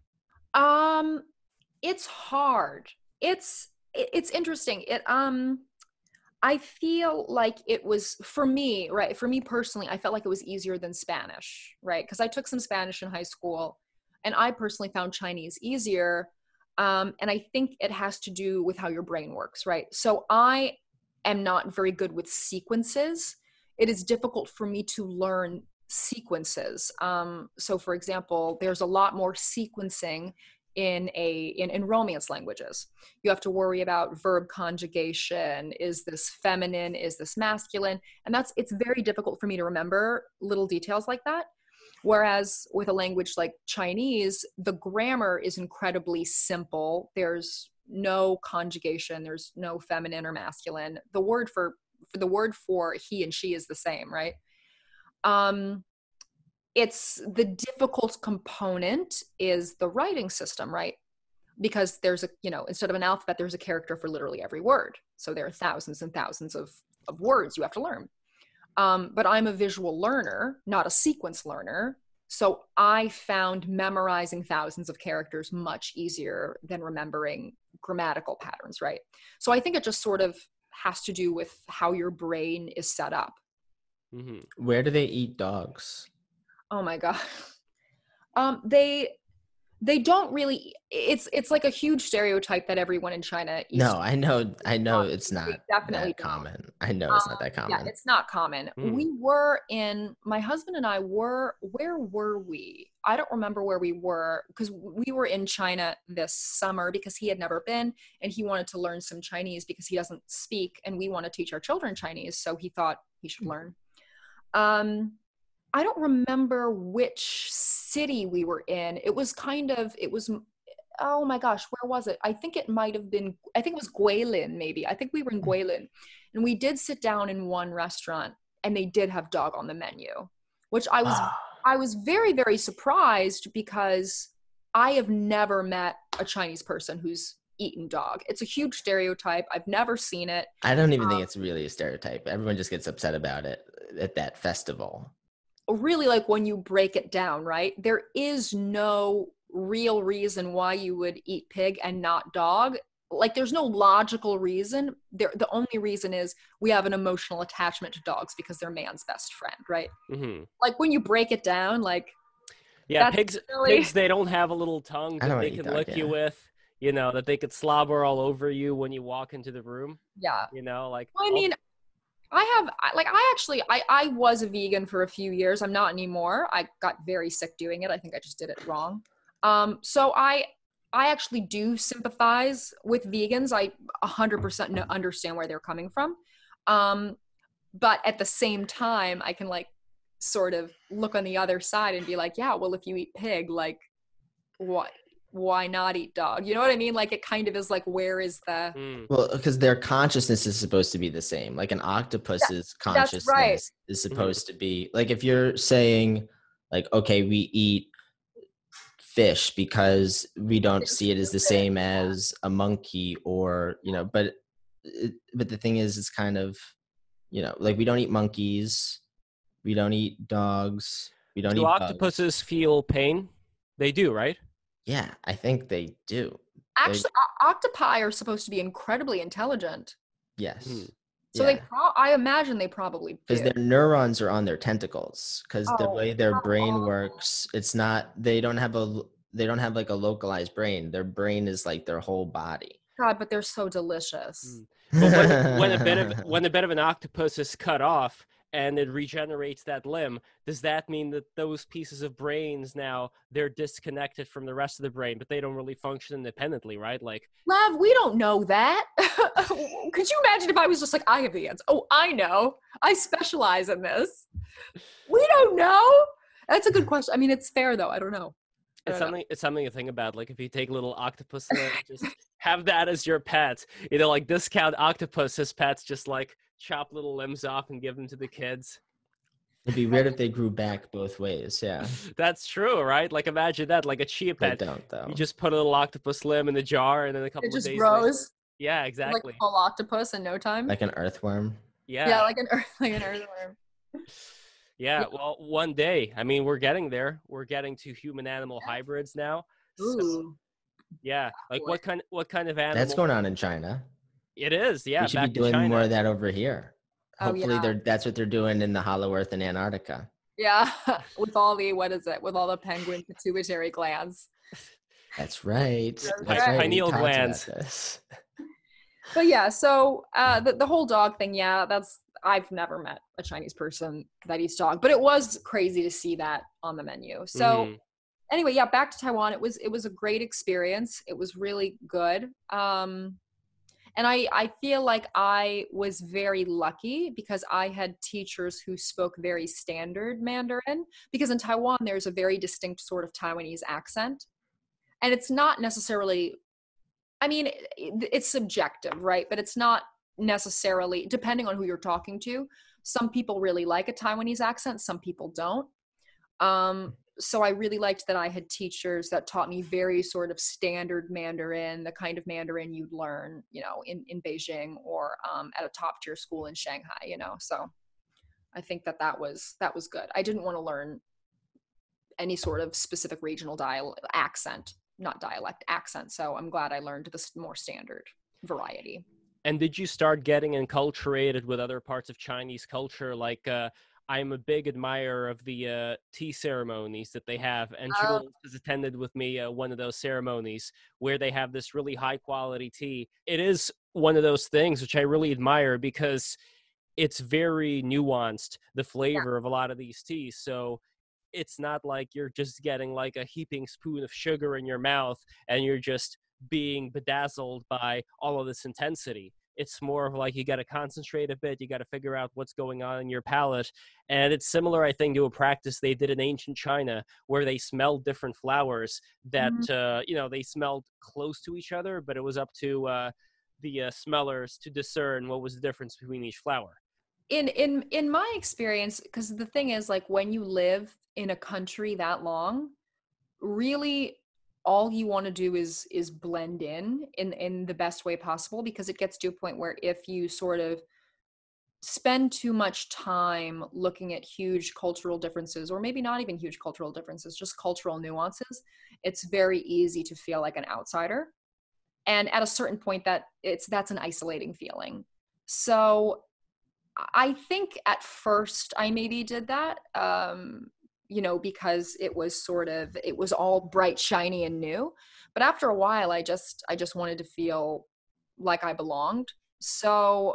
It's hard. It's interesting. I feel like it was, for me, right? For me personally, I felt like it was easier than Spanish, right? Because I took some Spanish in high school, and I personally found Chinese easier. And I think it has to do with how your brain works, right? So I am not very good with sequences. It is difficult for me to learn sequences. So for example, there's a lot more sequencing in Romance languages. You have to worry about verb conjugation. Is this feminine? Is this masculine? And it's very difficult for me to remember little details like that. Whereas with a language like Chinese, the grammar is incredibly simple. There's no conjugation. There's no feminine or masculine. The word for he and she is the same, right? It's the difficult component is the writing system, right? Because there's instead of an alphabet, there's a character for literally every word. So there are thousands and thousands of words you have to learn. But I'm a visual learner, not a sequence learner. So I found memorizing thousands of characters much easier than remembering grammatical patterns, right? So I think it just sort of has to do with how your brain is set up. Where do they eat dogs? Oh my God. They don't really, it's like a huge stereotype that everyone in China eats. No, I know it's not definitely that common. I know it's not that common. Yeah, it's not common. My husband and I where were we? I don't remember where we were, because we were in China this summer because he had never been, and he wanted to learn some Chinese because he doesn't speak, and we want to teach our children Chinese, so he thought he should learn. I don't remember which city we were in. Oh my gosh, where was it? I think it was Guilin, maybe. I think we were in Guilin. And we did sit down in one restaurant, and they did have dog on the menu, which I was very, very surprised, because I have never met a Chinese person who's eaten dog. It's a huge stereotype. I've never seen it. I don't even think it's really a stereotype. Everyone just gets upset about it at that festival. Really, like, when you break it down, right? There is no real reason why you would eat pig and not dog. Like, there's no logical reason. The only reason is we have an emotional attachment to dogs because they're man's best friend, right? Like, when you break it down, like, yeah, pigs, they don't have a little tongue that they can lick you with, that they could slobber all over you when you walk into the room. Yeah. Like, well, I mean, I was a vegan for a few years. I'm not anymore. I got very sick doing it. I think I just did it wrong. So I actually do sympathize with vegans. I 100% understand where they're coming from. But at the same time, I can, like, sort of look on the other side and be like, yeah, well, if you eat pig, like, why not eat dog? You know what I mean? Like, it kind of is like, where is the... Well, because their consciousness is supposed to be the same. Like, an octopus's consciousness is supposed to be, like, if you're saying, like, okay, we eat fish because we don't see it as the same as a monkey, or, but the thing is, it's kind of, like, we don't eat monkeys, we don't eat dogs, we don't eat bugs. Do octopuses feel pain? They do, right? Yeah, I think they do. Actually, octopi are supposed to be incredibly intelligent. Yes. So I imagine they probably do. Because their neurons are on their tentacles. Because the way their brain works, it's not. They don't have like a localized brain. Their brain is like their whole body. God, but they're so delicious. But when a bit of an octopus is cut off, and it regenerates that limb, does that mean that those pieces of brains now, they're disconnected from the rest of the brain, but they don't really function independently, right? Like, Love, we don't know that. Could you imagine if I was just like, I have the answer. Oh, I know. I specialize in this. We don't know. That's a good question. I mean, it's fair though. I don't know. it's something to think about. Like, if you take little octopus limb, just have that as your pet. You know, like discount octopus as pets, just like chop little limbs off and give them to the kids. It'd be weird if they grew back both ways. Yeah, That's true, right? Like, imagine that, like a chia they pet. don't though. You just put a little octopus limb in the jar, and then a couple It of just days grows later, yeah, exactly. like a full octopus in no time. Like an earthworm. Yeah, like an earthworm. Yeah, well, one day. I mean, we're getting there. We're getting to human-animal hybrids now. So, Ooh. yeah, like boy. what kind of animal? That's going on in China. It is, yeah. We should Back be doing to China. more of that over here. Oh, Hopefully, yeah. that's what they're doing in the Hollow Earth in Antarctica. Yeah, with all the with all the penguin pituitary glands. That's right. That's That's right. right. We Pineal talked about glands. this. But yeah, so the whole dog thing, yeah, I've never met a Chinese person that eats dog, but it was crazy to see that on the menu. So Mhm. anyway, yeah, back to Taiwan. It was a great experience. It was really good. And I feel like I was very lucky because I had teachers who spoke very standard Mandarin, because in Taiwan there's a very distinct sort of Taiwanese accent. And it's not necessarily, I mean, it's subjective, right? But it's not necessarily, depending on who you're talking to. Some people really like a Taiwanese accent, some people don't. So I really liked that I had teachers that taught me very sort of standard Mandarin, the kind of Mandarin you'd learn, you know, in Beijing or at a top tier school in Shanghai, you know. So I think that was good. I didn't want to learn any sort of specific regional accent. So I'm glad I learned this more standard variety. And did you start getting enculturated with other parts of Chinese culture? Like, I'm a big admirer of the tea ceremonies that they have, and Jules has attended with me one of those ceremonies where they have this really high quality tea. It is one of those things which I really admire because it's very nuanced, the flavor of a lot of these teas. So it's not like you're just getting like a heaping spoon of sugar in your mouth and you're just being bedazzled by all of this intensity. It's more of like you got to concentrate a bit. You got to figure out what's going on in your palate. And it's similar, I think, to a practice they did in ancient China where they smelled different flowers that, you know, they smelled close to each other, but it was up to the smellers to discern what was the difference between each flower. In my experience, because the thing is, like, when you live in a country that long, really all you want to do is blend in the best way possible, because it gets to a point where if you sort of spend too much time looking at huge cultural differences, or maybe not even huge cultural differences, just cultural nuances, it's very easy to feel like an outsider. And at a certain point that's an isolating feeling. So I think at first I maybe did that, you know, because it was all bright, shiny, and new. But after a while, I just wanted to feel like I belonged. So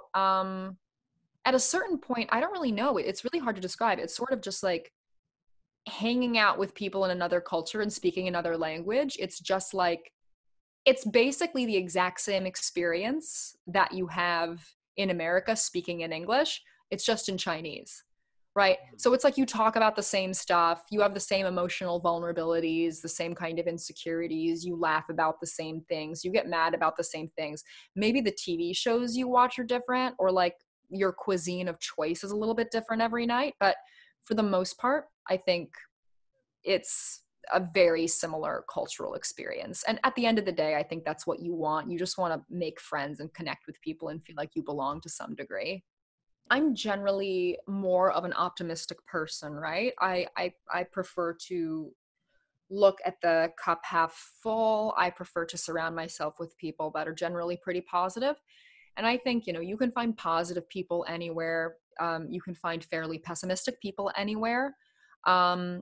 at a certain point, I don't really know. It's really hard to describe. It's sort of just like hanging out with people in another culture and speaking another language. It's just like, it's basically the exact same experience that you have in America speaking in English. It's just in Chinese, right? So it's like you talk about the same stuff, you have the same emotional vulnerabilities, the same kind of insecurities, you laugh about the same things, you get mad about the same things. Maybe the TV shows you watch are different, or like your cuisine of choice is a little bit different every night, but for the most part, I think it's a very similar cultural experience. And at the end of the day, I think that's what you want. You just want to make friends and connect with people and feel like you belong to some degree. I'm generally more of an optimistic person, right? I prefer to look at the cup half full. I prefer to surround myself with people that are generally pretty positive. And I think, you know, you can find positive people anywhere. You can find fairly pessimistic people anywhere.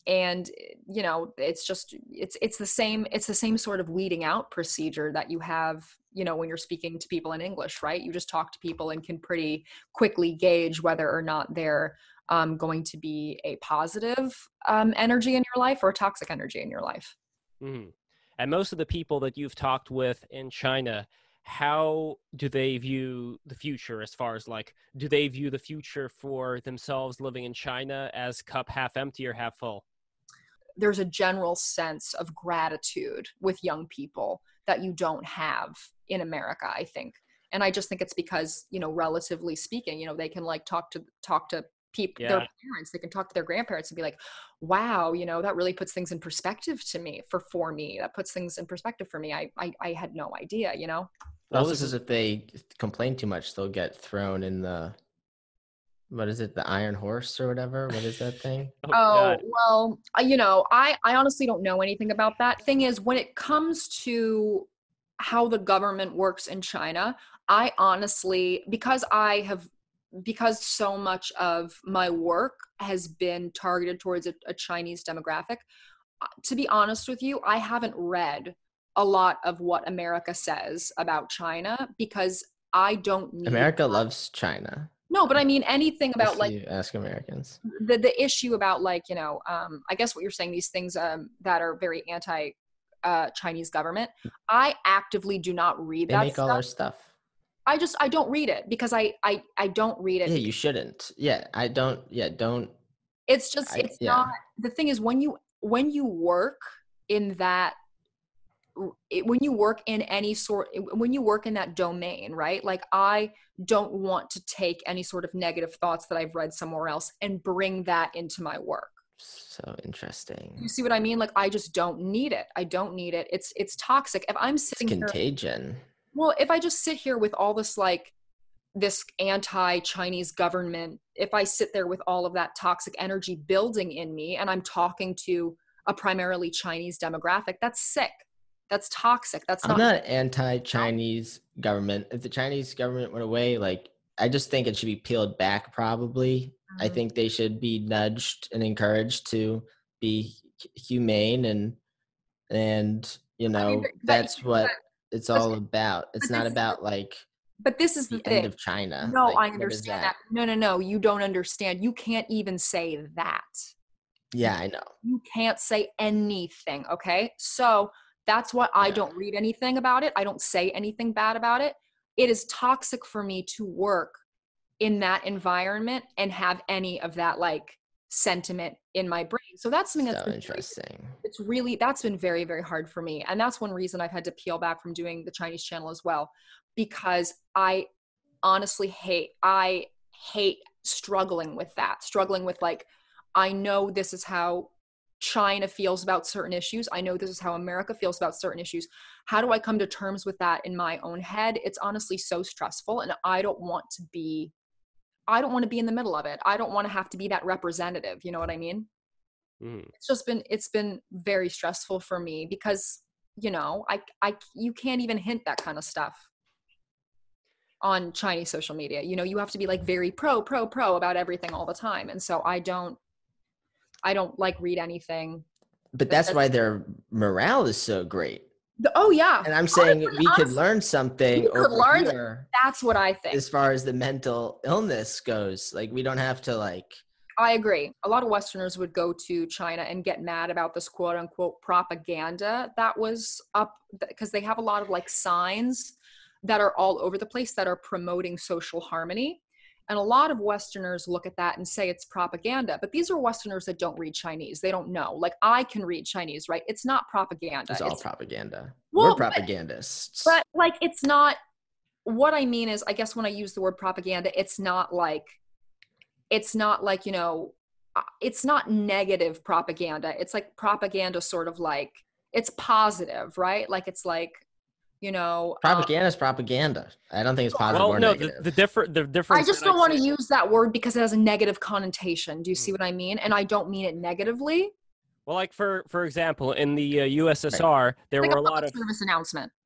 And you know, it's the same sort of weeding out procedure that you have, you know, when you're speaking to people in English, right? You just talk to people and can pretty quickly gauge whether or not they're going to be a positive energy in your life or a toxic energy in your life. Mm-hmm. And most of the people that you've talked with in China, how do they view the future as far as like, do they view the future for themselves living in China as cup half empty or half full? There's a general sense of gratitude with young people that you don't have in America, I think. And I just think it's because, you know, relatively speaking, you know, they can like talk to people, their parents, they can talk to their grandparents and be like, wow, you know, that really puts things in perspective for me. That puts things in perspective for me. I had no idea, you know? Well, this is if they complain too much, they'll get thrown in the, what is it? The Iron Horse or whatever? What is that thing? Oh, well, you know, I honestly don't know anything about that. Thing is, when it comes to how the government works in China, I honestly, because so much of my work has been targeted towards a Chinese demographic, to be honest with you, I haven't read a lot of what America says about China because I don't need America loves China. No, but I mean anything about like you ask Americans. The issue about like, you know, I guess what you're saying, these things that are very anti Chinese government. I actively do not read that. They make all our stuff. I don't read it because I don't read it. Yeah, you shouldn't. Yeah, I don't. Yeah, don't. It's just not. The thing is, when you work in that, when you work in that domain, right? Like I don't want to take any sort of negative thoughts that I've read somewhere else and bring that into my work. So interesting. You see what I mean? Like I just don't need it. I don't need it. It's toxic. If I'm sitting it's contagion. Well, if I just sit here with all this, like this anti-Chinese government, if I sit there with all of that toxic energy building in me and I'm talking to a primarily Chinese demographic, that's sick. That's toxic. I'm not anti-Chinese government. If the Chinese government went away, like, I just think it should be peeled back probably. Mm-hmm. I think they should be nudged and encouraged to be humane and you know, that's what it's all about. It's not about like, but this is the thing. End of China. No, like, I understand that. No, you don't understand. You can't even say that. Yeah, I know. You can't say anything, okay? So that's why I don't read anything about it. I don't say anything bad about it. It is toxic for me to work in that environment and have any of that like sentiment in my brain. So that's something that's so interesting. That's been very, very hard for me. And that's one reason I've had to peel back from doing the Chinese channel as well, because I honestly hate struggling with like, I know this is how China feels about certain issues. I know this is how America feels about certain issues. How do I come to terms with that in my own head? It's honestly so stressful, and I don't want to be in the middle of it. I don't want to have to be that representative. You know what I mean? Mm. It's been very stressful for me because, you know, you can't even hint that kind of stuff on Chinese social media. You know, you have to be like very pro about everything all the time. And so I don't like read anything. But that's why their morale is so great. Oh yeah. And I'm saying honestly, could learn something over here. That's what I think. As far as the mental illness goes, like we don't have to like. I agree. A lot of Westerners would go to China and get mad about this quote unquote propaganda that was up because they have a lot of like signs that are all over the place that are promoting social harmony. And a lot of Westerners look at that and say it's propaganda, but these are Westerners that don't read Chinese. They don't know. Like I can read Chinese, right? It's not propaganda. It's all propaganda. We're propagandists. But like, it's not, what I mean is, I guess when I use the word propaganda, it's not like, you know, it's not negative propaganda. It's like propaganda sort of like, it's positive, right? Like, it's like, you know, propaganda is propaganda. I don't think it's positive or negative. The difference. I just don't want to use that word because it has a negative connotation. Do you see what I mean? And I don't mean it negatively. Well, like for example, in the USSR, there were a lot of service announcement.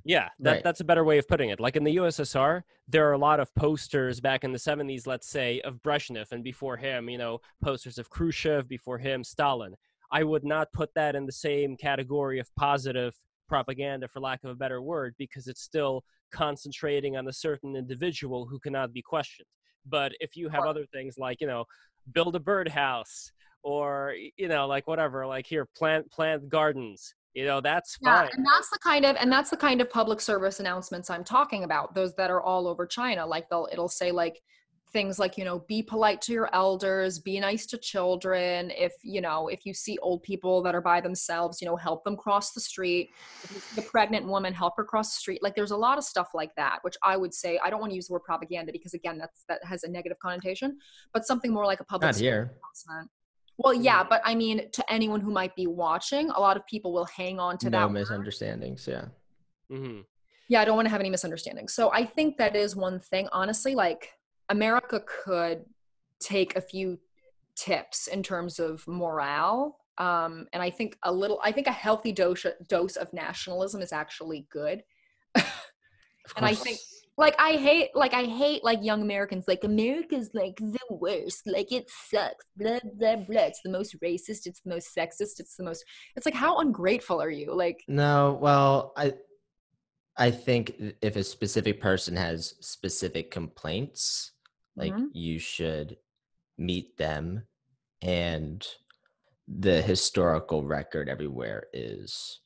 Yeah, Right. that's a better way of putting it. Like in the USSR, there are a lot of posters back in the 70s, let's say, of Brezhnev, and before him, posters of Khrushchev, before him, Stalin. I would not put that in the same category of positive propaganda, for lack of a better word, because it's still concentrating on a certain individual who cannot be questioned. But if you have other things like, build a birdhouse, or, like whatever, like here, plant gardens, that's Yeah, fine. and that's the kind of public service announcements I'm talking about. Those that are all over China. Like it'll say like things like, be polite to your elders, be nice to children. If you see old people that are by themselves, help them cross the street. If you see a pregnant woman, help her cross the street. Like there's a lot of stuff like that, which I would say, I don't want to use the word propaganda because again, that has a negative connotation, but something more like a public Not service here. announcement. Well, yeah, but I mean, to anyone who might be watching, a lot of people will hang on to No that word. misunderstandings. Yeah. Mm-hmm. Yeah, I don't want to have any misunderstandings. So I think that is one thing. Honestly, like America could take a few tips in terms of morale. And I think a healthy dose of nationalism is actually good. And I think I hate like young Americans, like America's like the worst, like it sucks, blah blah blah, it's the most racist, it's the most sexist, it's like, how ungrateful are you? Like, No, well, I think if a specific person has specific complaints, like Mhm. you should meet them, and the historical record everywhere is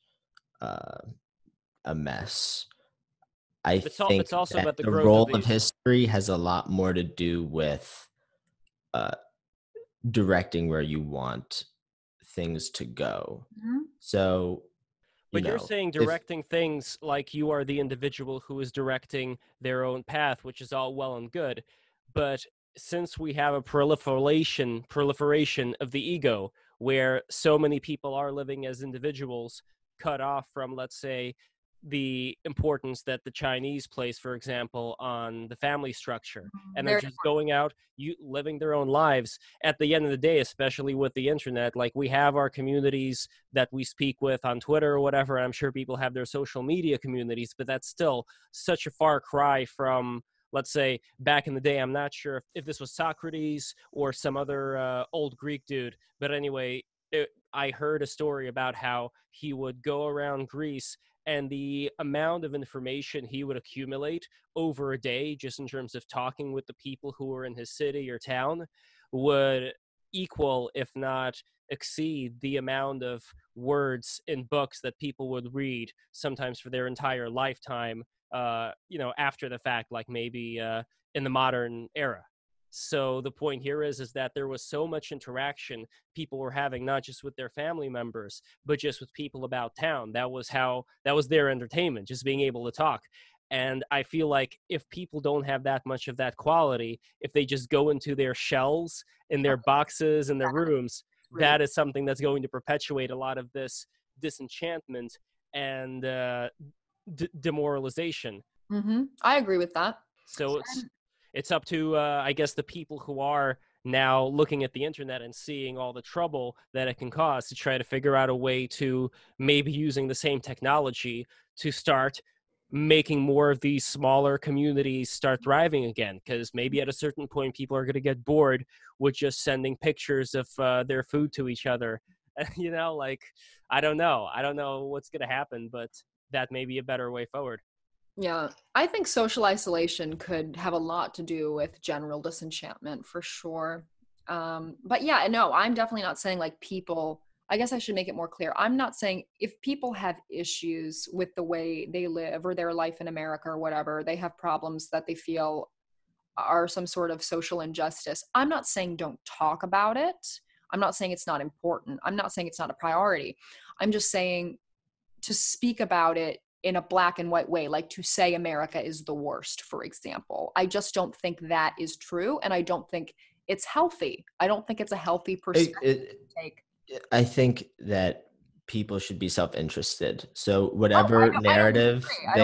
a mess. I think It's also that about the the growth of role of these. history has a lot more to do with uh, directing where you want things to go. Mhm. So, But you're saying if directing things like you are the individual who is directing their own path, which is all well and good. But since we have a proliferation of the ego, where so many people are living as individuals, cut off from, let's say, the importance that the Chinese place, for example, on the family structure, and are Very just going out, living their own lives. At the end of the day, especially with the internet, like we have our communities that we speak with on Twitter or whatever. I'm sure people have their social media communities, but that's still such a far cry from, let's say, back in the day. I'm not sure if this was Socrates or some other old Greek dude, but anyway, I heard a story about how he would go around Greece, and the amount of information he would accumulate over a day, just in terms of talking with the people who were in his city or town, would equal, if not exceed, the amount of words in books that people would read, sometimes for their entire lifetime, after the fact, like maybe in the modern era. So the point here is that there was so much interaction people were having, not just with their family members, but just with people about town. That was their entertainment, just being able to talk. And I feel like if people don't have that much of that quality, if they just go into their shells, in their boxes, in their rooms, that is something that's going to perpetuate a lot of this disenchantment and demoralization. Mm-hmm. I agree with that. So it's up to, I guess, the people who are now looking at the internet and seeing all the trouble that it can cause to try to figure out a way to maybe using the same technology to start making more of these smaller communities start thriving again. Because maybe at a certain point, people are going to get bored with just sending pictures of their food to each other. Like, I don't know what's going to happen, but that may be a better way forward. Yeah, I think social isolation could have a lot to do with general disenchantment for sure. But yeah, no, I'm definitely not saying like people, I guess I should make it more clear. I'm not saying if people have issues with the way they live or their life in America or whatever, they have problems that they feel are some sort of social injustice. I'm not saying don't talk about it. I'm not saying it's not important. I'm not saying it's not a priority. I'm just saying to speak about it in a black and white way, like to say America is the worst, for example. I just don't think that is true. And I don't think it's healthy. I don't think it's a healthy perspective to take. I think that people should be self-interested. So whatever narrative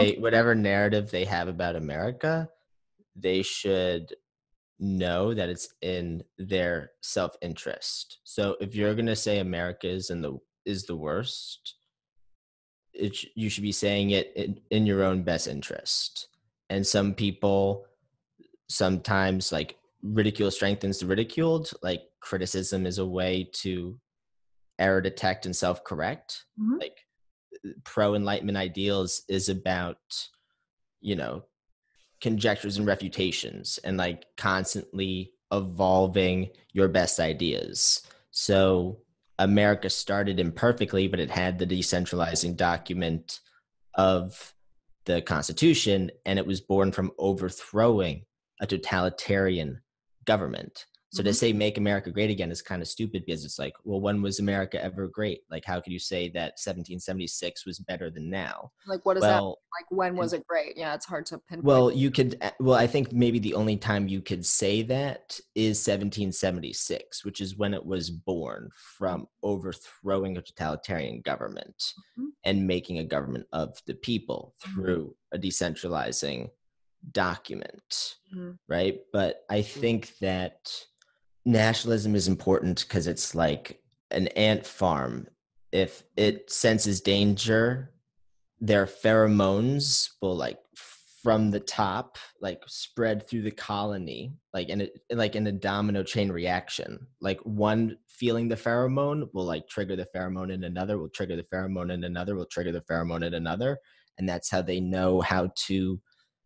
they have about America, they should know that it's in their self-interest. So if you're going to say America is the worst, you should be saying it in your own best interest. And some people sometimes like ridicule strengthens the ridiculed. Like criticism is a way to error detect and self-correct. Mhm. Like pro-enlightenment ideals is about, you know, conjectures and refutations and like constantly evolving your best ideas. So America started imperfectly, but it had the decentralizing document of the Constitution, and it was born from overthrowing a totalitarian government. So to say make America great again is kind of stupid, because it's like, well, when was America ever great? Like, how could you say that 1776 was better than now? Like, what does that mean? Like, when was it great? Yeah, it's hard to pinpoint. Well, I think maybe the only time you could say that is 1776, which is when it was born from overthrowing a totalitarian government and making a government of the people through a decentralizing document, right? But I think that nationalism is important because it's like an ant farm. If it senses danger, their pheromones will like from the top like spread through the colony, like in a domino chain reaction. Like one feeling the pheromone will like trigger the pheromone in another, will trigger the pheromone in another, will trigger the pheromone in another. And that's how they know how to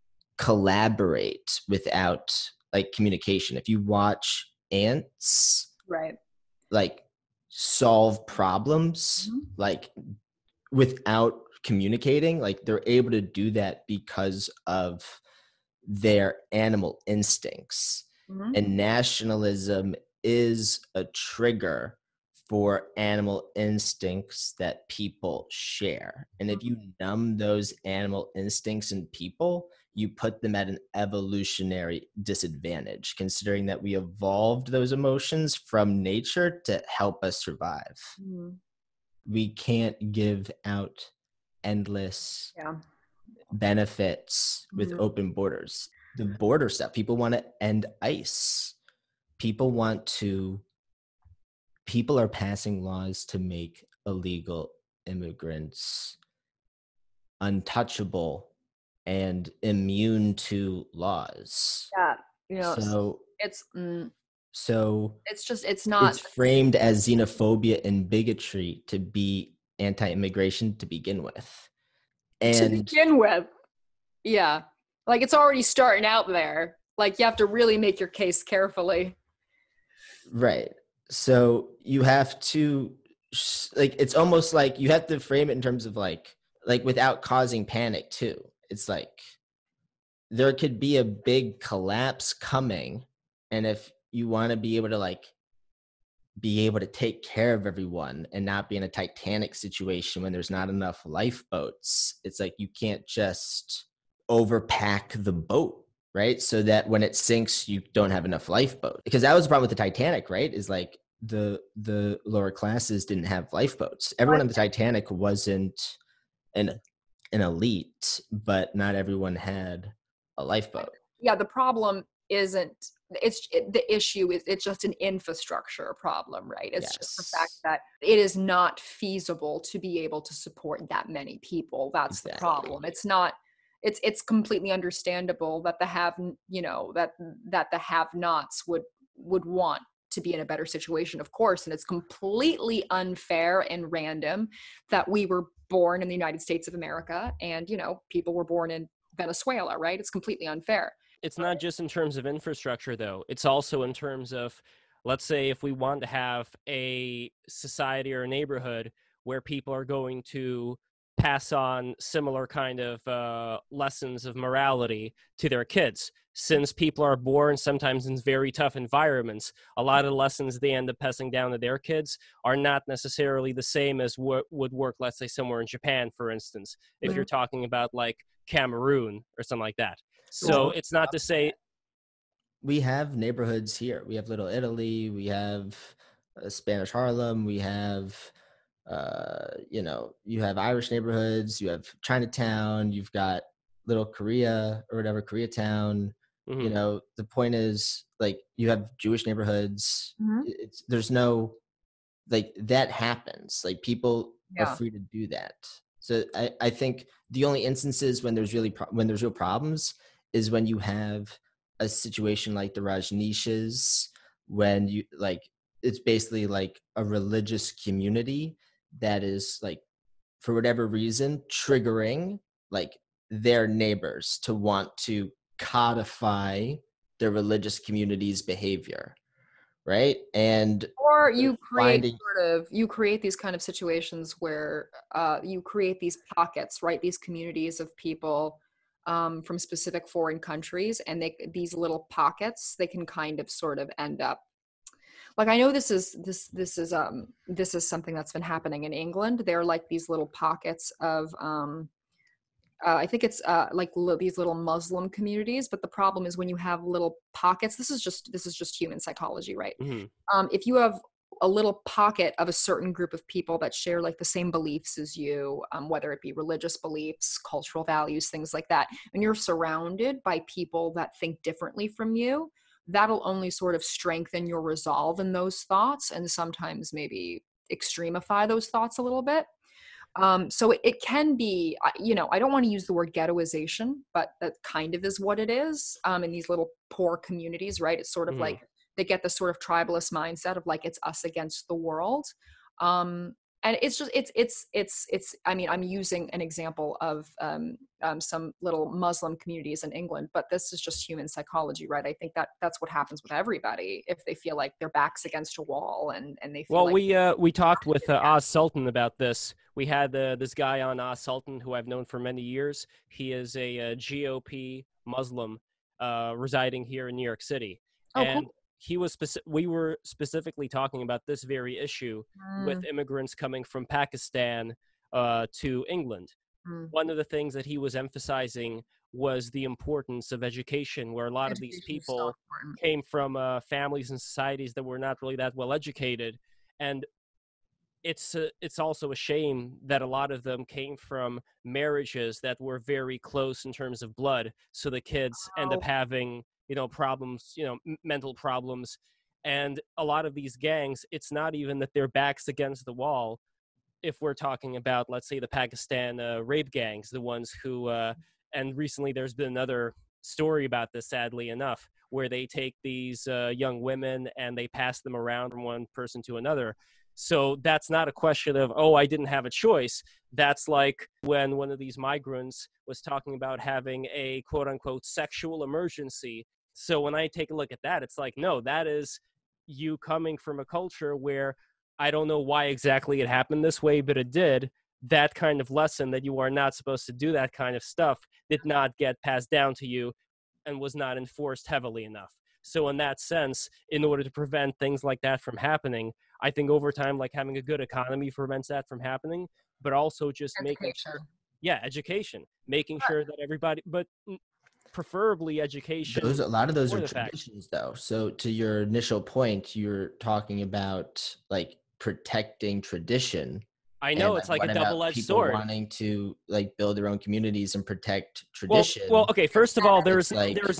collaborate without like communication. If you watch ants Right. like solve problems like without communicating, like they're able to do that because of their animal instincts. And nationalism is a trigger for animal instincts that people share. And if you numb those animal instincts in people, you put them at an evolutionary disadvantage, considering that we evolved those emotions from nature to help us survive. We can't give out endless benefits with open borders. The border stuff, people want to end ICE. People are passing laws to make illegal immigrants untouchable and immune to laws. Yeah, you know, So it's it's not. It's framed as xenophobia and bigotry to be anti-immigration to begin with. Yeah, like it's already starting out there. Like you have to really make your case carefully. Right. So you have to like, it's almost like you have to frame it in terms of like without causing panic too. It's like there could be a big collapse coming, and if you want to be able to take care of everyone and not be in a Titanic situation when there's not enough lifeboats, it's like you can't just overpack the boat, right? So that when it sinks, you don't have enough lifeboat. Because that was the problem with the Titanic, right? Is like the lower classes didn't have lifeboats. Everyone on the Titanic wasn't an elite, but not everyone had a lifeboat. Yeah, the problem isn't the issue is it's just an infrastructure problem, right? It's just the fact that it is not feasible to be able to support that many people. That's the problem. It's not. It's completely understandable that the have-nots would want to be in a better situation, of course, and it's completely unfair and random that we were born in the United States of America and people were born in Venezuela, right? It's completely unfair. It's not just in terms of infrastructure, though. It's also in terms of, let's say, if we want to have a society or a neighborhood where people are going to pass on similar kind of lessons of morality to their kids. Since people are born sometimes in very tough environments, a lot of the lessons they end up passing down to their kids are not necessarily the same as what would work, let's say, somewhere in Japan, for instance, if you're talking about like Cameroon or something like that. So it's not to say... We have neighborhoods here. We have Little Italy. We have Spanish Harlem. We have... you have Irish neighborhoods, you have Chinatown, you've got Little Korea or whatever, Koreatown. The point is, like, you have Jewish neighborhoods. There's no, like, that happens. Like, people are free to do that. So I think the only instances when there's real problems is when you have a situation like the Rajneeshas, when you like it's basically like a religious community that is like for whatever reason triggering like their neighbors to want to codify their religious community's behavior, right? And Or you create finding you create these kind of situations where you create these pockets, right? These communities of people from specific foreign countries, and these little pockets, they can kind of sort of end up like, I know this is something that's been happening in England. They're like these little pockets of I think it's like these little Muslim communities, but the problem is when you have little pockets. This is just human psychology, right? If you have a little pocket of a certain group of people that share like the same beliefs as you, whether it be religious beliefs, cultural values, things like that, and you're surrounded by people that think differently from you, that'll only sort of strengthen your resolve in those thoughts, and sometimes maybe extremify those thoughts a little bit. So it can be, I don't want to use the word ghettoization, but that kind of is what it is in these little poor communities, right? It's sort of like they get the sort of tribalist mindset of like, it's us against the world. And it's just, I mean, I'm using an example of some little Muslim communities in England, but this is just human psychology, right? I think that's what happens with everybody if they feel like their back's against a wall and they feel we talked with Oz Sultan about this. We had this guy on, Oz Sultan, who I've known for many years. He is a GOP Muslim residing here in New York City. Oh, and cool. we were specifically talking about this very issue with immigrants coming from Pakistan to England. One of the things that he was emphasizing was the importance of education, where a lot of these people came from families and societies that were not really that well educated. And it's also a shame that a lot of them came from marriages that were very close in terms of blood. So the kids end up having, problems, mental problems. And a lot of these gangs, it's not even that their backs against the wall. If we're talking about, let's say, the Pakistan rape gangs, the ones who, and recently there's been another story about this, sadly enough, where they take these young women and they pass them around from one person to another. So that's not a question of, oh, I didn't have a choice. That's like when one of these migrants was talking about having a quote unquote sexual emergency. So when I take a look at that, it's like, no, that is you coming from a culture where I don't know why exactly it happened this way, but it did. That kind of lesson that you are not supposed to do that kind of stuff did not get passed down to you and was not enforced heavily enough. So in that sense, in order to prevent things like that from happening, I think over time, like having a good economy prevents that from happening, but also just making sure, education, making sure that everybody, but preferably education. A lot of those are traditions, though. So to your initial point, you're talking about like protecting tradition. I know, it's like a double-edged sword. Wanting to like build their own communities and protect tradition. Well, okay. First of all, there is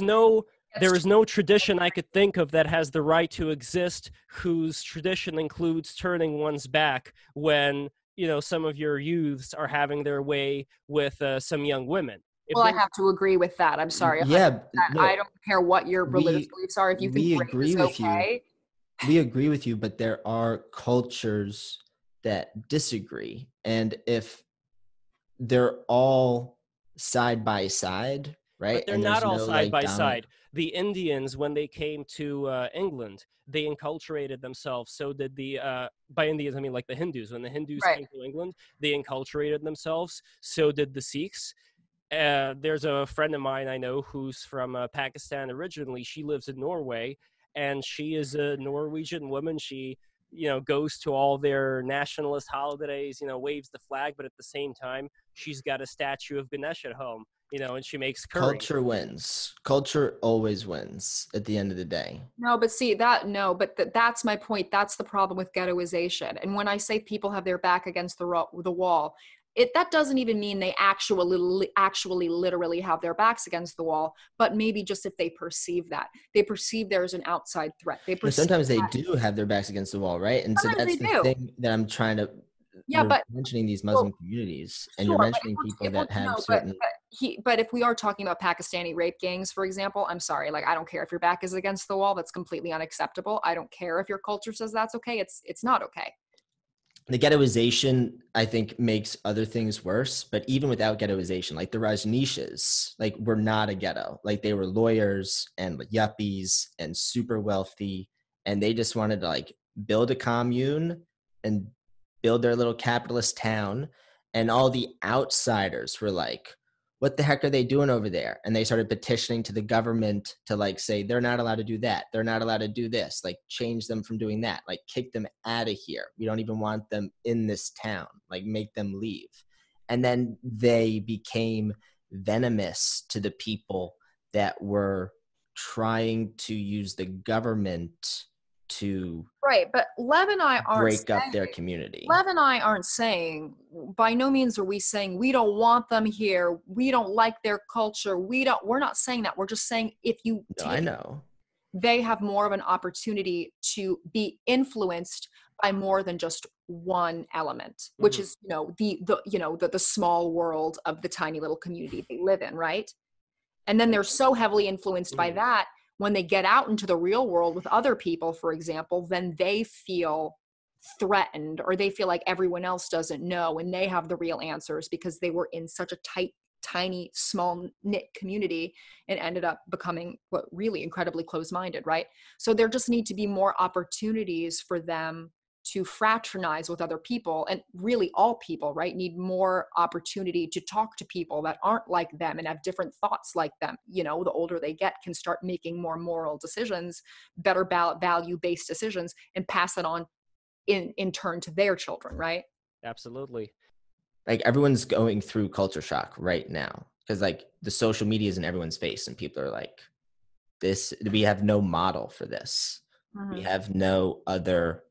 no tradition I could think of that has the right to exist whose tradition includes turning one's back when some of your youths are having their way with some young women. I have to agree with that. I'm sorry. Yeah, I don't care what your religious beliefs are. If you think rape is okay, we agree with you, but there are cultures that disagree, and if they're all side by side, right? But they're not all side by side. The Indians, when they came to England, they enculturated themselves. So did by Indians, I mean like the Hindus. When the Hindus came to England, they enculturated themselves. So did the Sikhs. There's a friend of mine I know who's from Pakistan originally. She lives in Norway, and she is a Norwegian woman. She goes to all their nationalist holidays, waves the flag, but at the same time, she's got a statue of Ganesh at home, and she makes curry. Culture wins. Culture always wins at the end of the day. That's my point. That's the problem with ghettoization. And when I say people have their back against the wall, that doesn't even mean they actually literally have their backs against the wall, but maybe just if they perceive there's an outside threat. Sometimes they do have their backs against the wall, right? And sometimes so that's the thing that I'm trying to Yeah, you're but mentioning these Muslim communities, and sure, you're but mentioning people that have no, certain. but if we are talking about Pakistani rape gangs, for example, I'm sorry, like I don't care if your back is against the wall. That's completely unacceptable. I don't care if your culture says that's okay. It's not okay. The ghettoization, I think, makes other things worse. But even without ghettoization, like the Rajneeshs, like were not a ghetto. Like they were lawyers and like, yuppies and super wealthy, and they just wanted to like build a commune and build their little capitalist town. And all the outsiders were like, what the heck are they doing over there? And they started petitioning to the government to like say, they're not allowed to do that. They're not allowed to do this, like change them from doing that, like kick them out of here. We don't even want them in this town, like make them leave. And then they became venomous to the people that were trying to use the government to Right, but Lev and I aren't break up their community. Lev and I aren't saying, by no means are we saying we don't want them here, we don't like their culture, we're not saying that. We're just saying if you No, I know. they have more of an opportunity to be influenced by more than just one element, which is, the small world of the tiny little community they live in, right? And then they're so heavily influenced by that, when they get out into the real world with other people, for example, then they feel threatened, or they feel like everyone else doesn't know and they have the real answers because they were in such a tight, tiny, small knit community and ended up becoming what really incredibly close-minded, right? So there just need to be more opportunities for them to fraternize with other people, and really all people, right, need more opportunity to talk to people that aren't like them and have different thoughts like them. The older they get, can start making more moral decisions, better value-based decisions, and pass it on in turn to their children, right? Absolutely. Like everyone's going through culture shock right now because like the social media is in everyone's face and people are like, we have no model for this. We have no other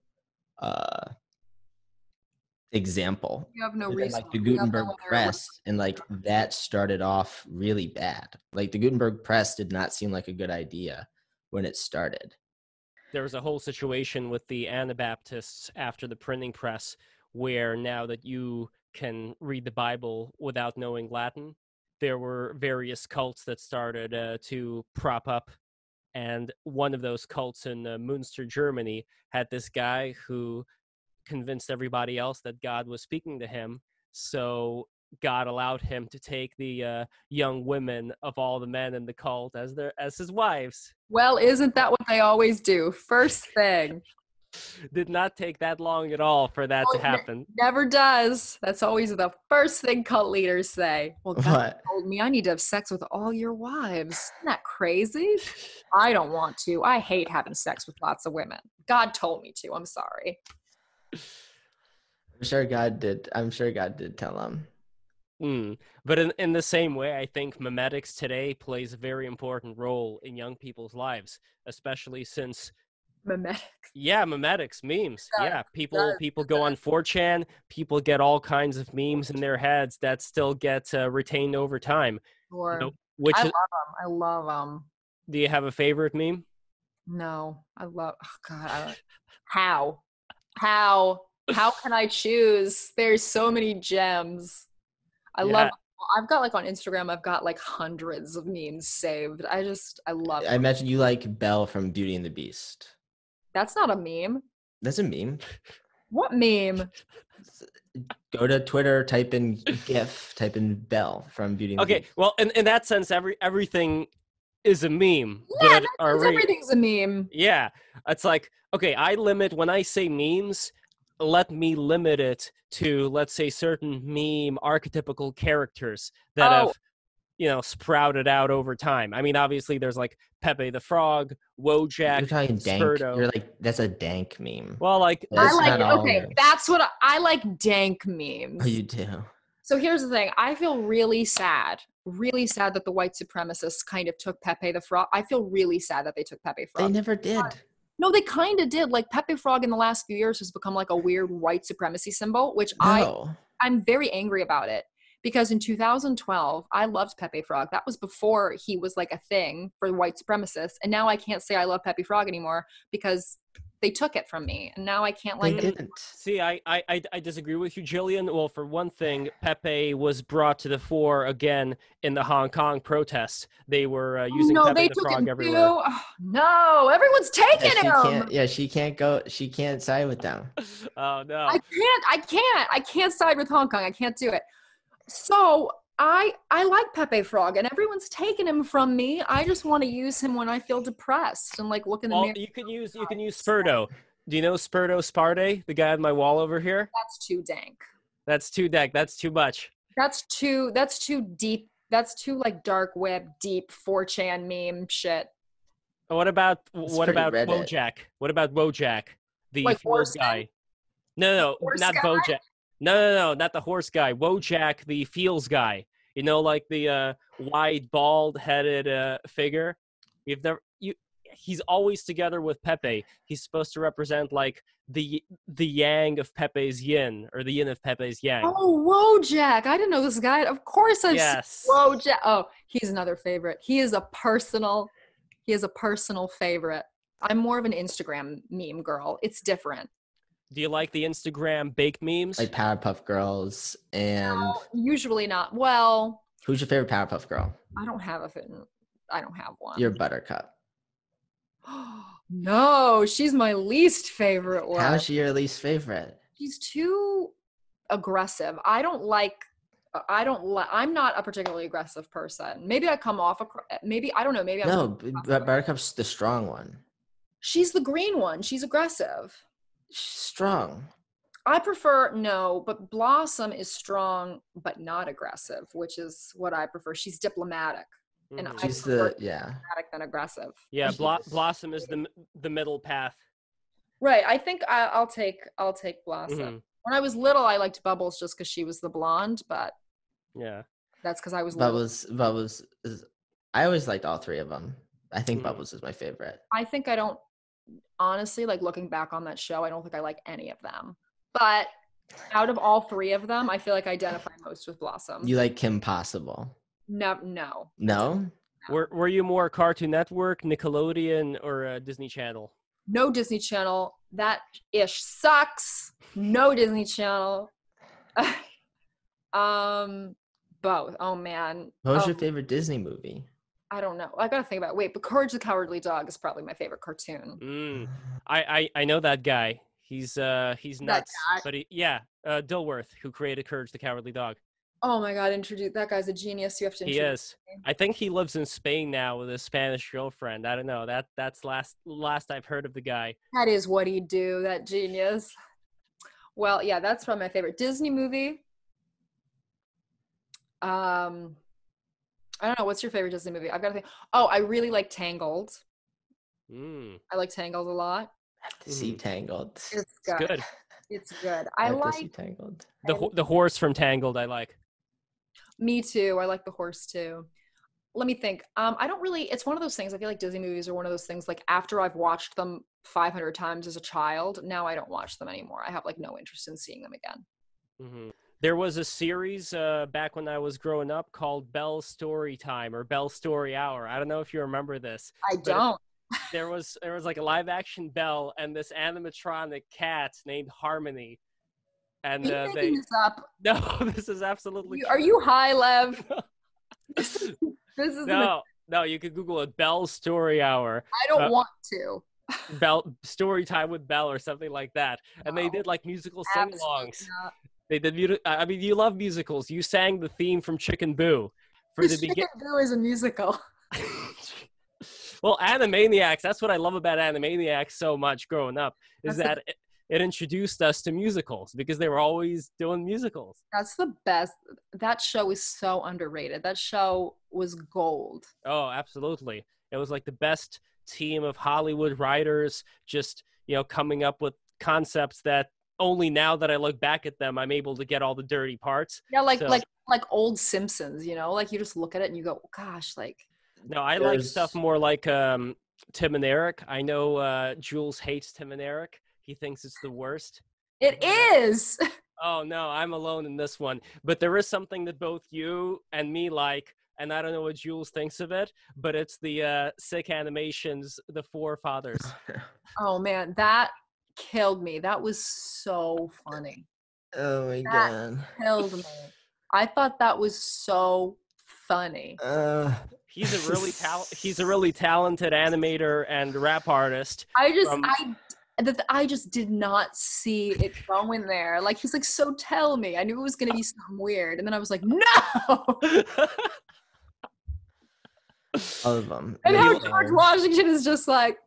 example. You have no Even, reason. like the Gutenberg press, and like that started off really bad. Like the Gutenberg press did not seem like a good idea when it started. There was a whole situation with the Anabaptists after the printing press, where now that you can read the Bible without knowing Latin, there were various cults that started to prop up. And one of those cults in Munster, Germany, had this guy who convinced everybody else that God was speaking to him. So God allowed him to take the young women of all the men in the cult as his wives. Well, isn't that what they always do? First thing. Did not take that long at all for that to happen. Never does. That's always the first thing cult leaders say. Well, God told me I need to have sex with all your wives. Isn't that crazy? I don't want to. I hate having sex with lots of women. God told me to. I'm sorry. I'm sure God did tell him. But in the same way, I think memetics today plays a very important role in young people's lives, especially since memetics. Yeah, memetics, memes. Yeah, people go on 4chan. People get all kinds of memes in their heads that still get retained over time. Sure. I love them. Do you have a favorite meme? No, I love. Oh God, how can I choose? There's so many gems. I've got like on Instagram, I've got like hundreds of memes saved. I love it. I imagine you like Belle from Beauty and the Beast. That's not a meme. That's a meme. What meme? Go to Twitter, type in GIF, type in Belle from Beauty and the Beast. Okay, well, in that sense, everything is a meme. Yeah, everything's a meme. Yeah, it's like, okay, when I say memes, let me limit it to, let's say, certain meme archetypical characters that have, sprouted out over time. I mean, obviously, there's like Pepe the Frog, Wojak, You're talking dank. Spurto. You're like, that's a dank meme. Well, like, that's what I like, dank memes. Oh, you do. So here's the thing. I feel really sad that the white supremacists kind of took Pepe the Frog. I feel really sad that they took Pepe Frog. They never did. No, they kind of did. Like Pepe Frog in the last few years has become like a weird white supremacy symbol, which I'm very angry about it. Because in 2012, I loved Pepe Frog. That was before he was like a thing for white supremacists. And now I can't say I love Pepe Frog anymore because they took it from me, and now I can't They like them. didn't. See, I disagree with you, Jillian. Well, for one thing, Pepe was brought to the fore again in the Hong Kong protests. They were using No, Pepe they the took Frog him everywhere. too. Oh, no, everyone's taking him. She can't go. She can't side with them. Oh no! I can't side with Hong Kong. I can't do it. So I like Pepe Frog, and everyone's taking him from me. I just want to use him when I feel depressed and like look in the Well, mirror. you can use Spurto. Do you know Spurto Sparde, the guy on my wall over here? That's too dank. That's too dank. That's too much. That's too deep. That's too like dark web, deep 4chan meme shit. What about pretty Reddit. Wojak? What about Wojak, the Like Feels Horseman? guy? No, Horse not guy? Bojack. No, not the horse guy. Wojak, the Feels guy. You know, like the wide, bald-headed figure. He's always together with Pepe. He's supposed to represent like the yang of Pepe's yin, or the yin of Pepe's yang. Oh, Wojak. I didn't know this guy. Of course I've Yes. seen Wojak. Oh, he's another favorite. He is a personal favorite. I'm more of an Instagram meme girl. It's different. Do you like the Instagram bake memes? Like Powerpuff Girls and No, usually not. Well, who's your favorite Powerpuff Girl? I don't have one. Your Buttercup. No, she's my least favorite one. How's she your least favorite? She's too aggressive. I'm not a particularly aggressive person. Maybe I come off maybe I don't know, maybe I'm No, Buttercup's the strong one. She's the green one. She's aggressive. She's strong. I prefer but Blossom is strong but not aggressive, which is what I prefer. She's diplomatic. And Mhm. She's I prefer yeah. diplomatic than aggressive. Yeah, Blossom is the middle path. Right. I think I'll take Blossom. Mhm. When I was little, I liked Bubbles just because she was the blonde, but Yeah. that's because I was little. Bubbles is. I always liked all three of them. I think Mhm. Bubbles is my favorite. I think I don't, honestly, like looking back on that show, I don't think I like any of them. But out of all three of them, I feel like I identify most with Blossom. You like Kim Possible? No. No. Were you more Cartoon Network, Nickelodeon, or Disney Channel? No Disney Channel. That ish sucks. No Disney Channel. Both. Oh man. What was Oh, your favorite Disney movie? I don't know. I gotta think about it. Wait, but Courage the Cowardly Dog is probably my favorite cartoon. Mm. I know that guy. He's nuts. guy? But Dilworth, who created Courage the Cowardly Dog. Oh my god, that guy's a genius. You have to He introduce is. I think he lives in Spain now with his Spanish girlfriend. I don't know. That's last I've heard of the guy. That is what he'd do, that genius. Well, yeah, that's probably my favorite Disney movie. I don't know. What's your favorite Disney movie? I've got to think. Oh, I really like Tangled. Mm. I like Tangled a lot. I have to see Tangled. It's It's good. good. It's good. I I have to see like. Tangled. The horse from Tangled I like. Me too. I like the horse too. Let me think. I don't really. It's one of those things. I feel like Disney movies are one of those things. Like after I've watched them 500 times as a child, now I don't watch them anymore. I have like no interest in seeing them again. Mm-hmm. There was a series back when I was growing up called Bell Story Time or Bell Story Hour. I don't know if you remember this. I don't. There was like a live action Belle and this animatronic cat named Harmony. And Are you making this up? No, this is absolutely Are you high, Lev? This is no, you could Google it, Bell Story Hour. I don't want to. Bell Story Time with Belle or something like that. And they No. did like musical Absolutely sing-alongs. not. They did. I mean, you love musicals. You sang the theme from Chicken Boo for the Chicken beginning. Boo is a musical. Well, Animaniacs. That's what I love about Animaniacs so much growing up is That's that it introduced us to musicals because they were always doing musicals. That's the best. That show is so underrated. That show was gold. Oh, absolutely. It was like the best team of Hollywood writers just, coming up with concepts that only now that I look back at them, I'm able to get all the dirty parts. Yeah, like So- like old Simpsons, like you just look at it and you go, gosh, like No, I like stuff more like Tim and Eric. I know Jules hates Tim and Eric. He thinks it's the worst. it is. Oh, no, I'm alone in this one. But there is something that both you and me like, and I don't know what Jules thinks of it, but it's the Sick Animations, The Forefathers. Oh man, that killed me. That was so funny. Oh my That god. killed me. I thought that was so funny. He's a really talented animator and rap artist. I just did not see it going there. Like, he's like, so tell me. I knew it was gonna be something weird, and then I was like, no. All of them. And how George Washington is just like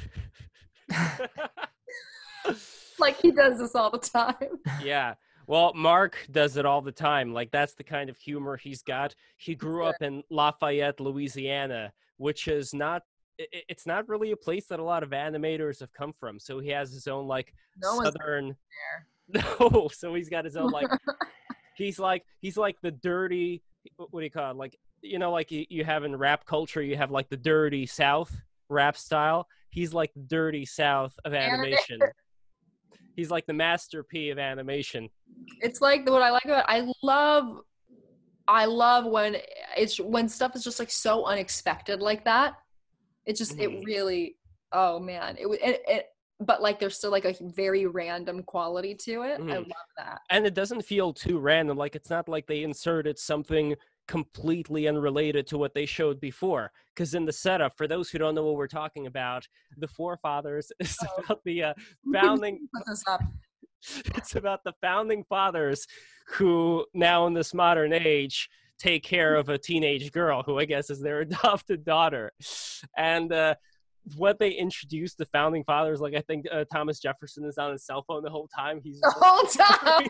he does this all the time. Yeah. Well, Mark does it all the time. Like, that's the kind of humor he's got. He grew up in Lafayette, Louisiana, which is it's not really a place that a lot of animators have come from. So he has his own, like, southern. No, so he's got his own, like, he's like the dirty, what do you call it? Like, you know, like you have in rap culture, you have like the dirty South rap style. He's like the dirty South of animation. He's like the Master P of animation. It's like what I like about I love when stuff is just like so unexpected like that. It just it really, oh man, it but like there's still like a very random quality to it. I love that. And it doesn't feel too random. Like, it's not like they inserted something completely unrelated to what they showed before. Because in the setup, for those who don't know what we're talking about, The Forefathers is about the founding. It's about the founding fathers who now in this modern age take care of a teenage girl who I guess is their adopted daughter. And what they introduced the founding fathers, like I think Thomas Jefferson is on his cell phone the whole time. He's the whole time.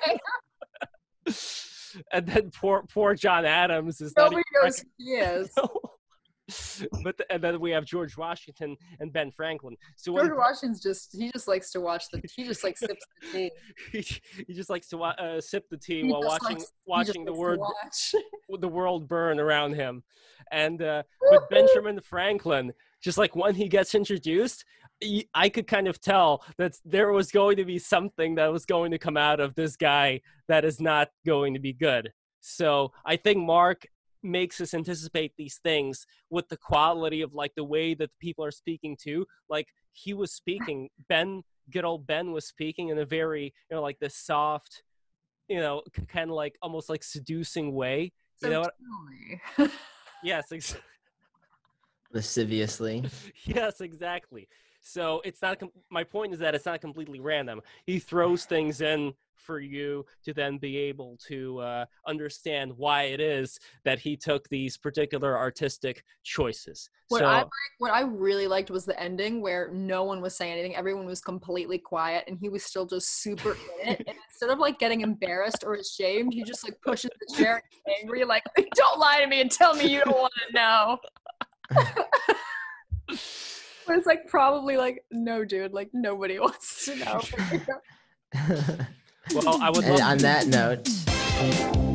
And then poor John Adams is nobody knows who he is. And then we have George Washington and Ben Franklin. So George Washington's he just likes to watch he just like sips the tea. He just likes to sip the tea while watching the world burn around him. And but Benjamin Franklin, just like when he gets introduced, I could kind of tell that there was going to be something that was going to come out of this guy that is not going to be good. So I think Mark makes us anticipate these things with the quality of like the way that people are speaking to. Like, he was speaking, good old Ben was speaking in a very, you know, like this soft, you know, kind of like almost like seducing way. You know what? Yes, lasciviously. Yes, exactly. So it's not. My point is that it's not completely random. He throws things in for you to then be able to understand why it is that he took these particular artistic choices. What I really liked was the ending where no one was saying anything. Everyone was completely quiet, and he was still just super in it. And instead of like getting embarrassed or ashamed, he just like pushes the chair and is angry, like, "Don't lie to me and tell me you don't want to know." But it's like probably like, no, dude, like nobody wants to know. Well, I would love on that note.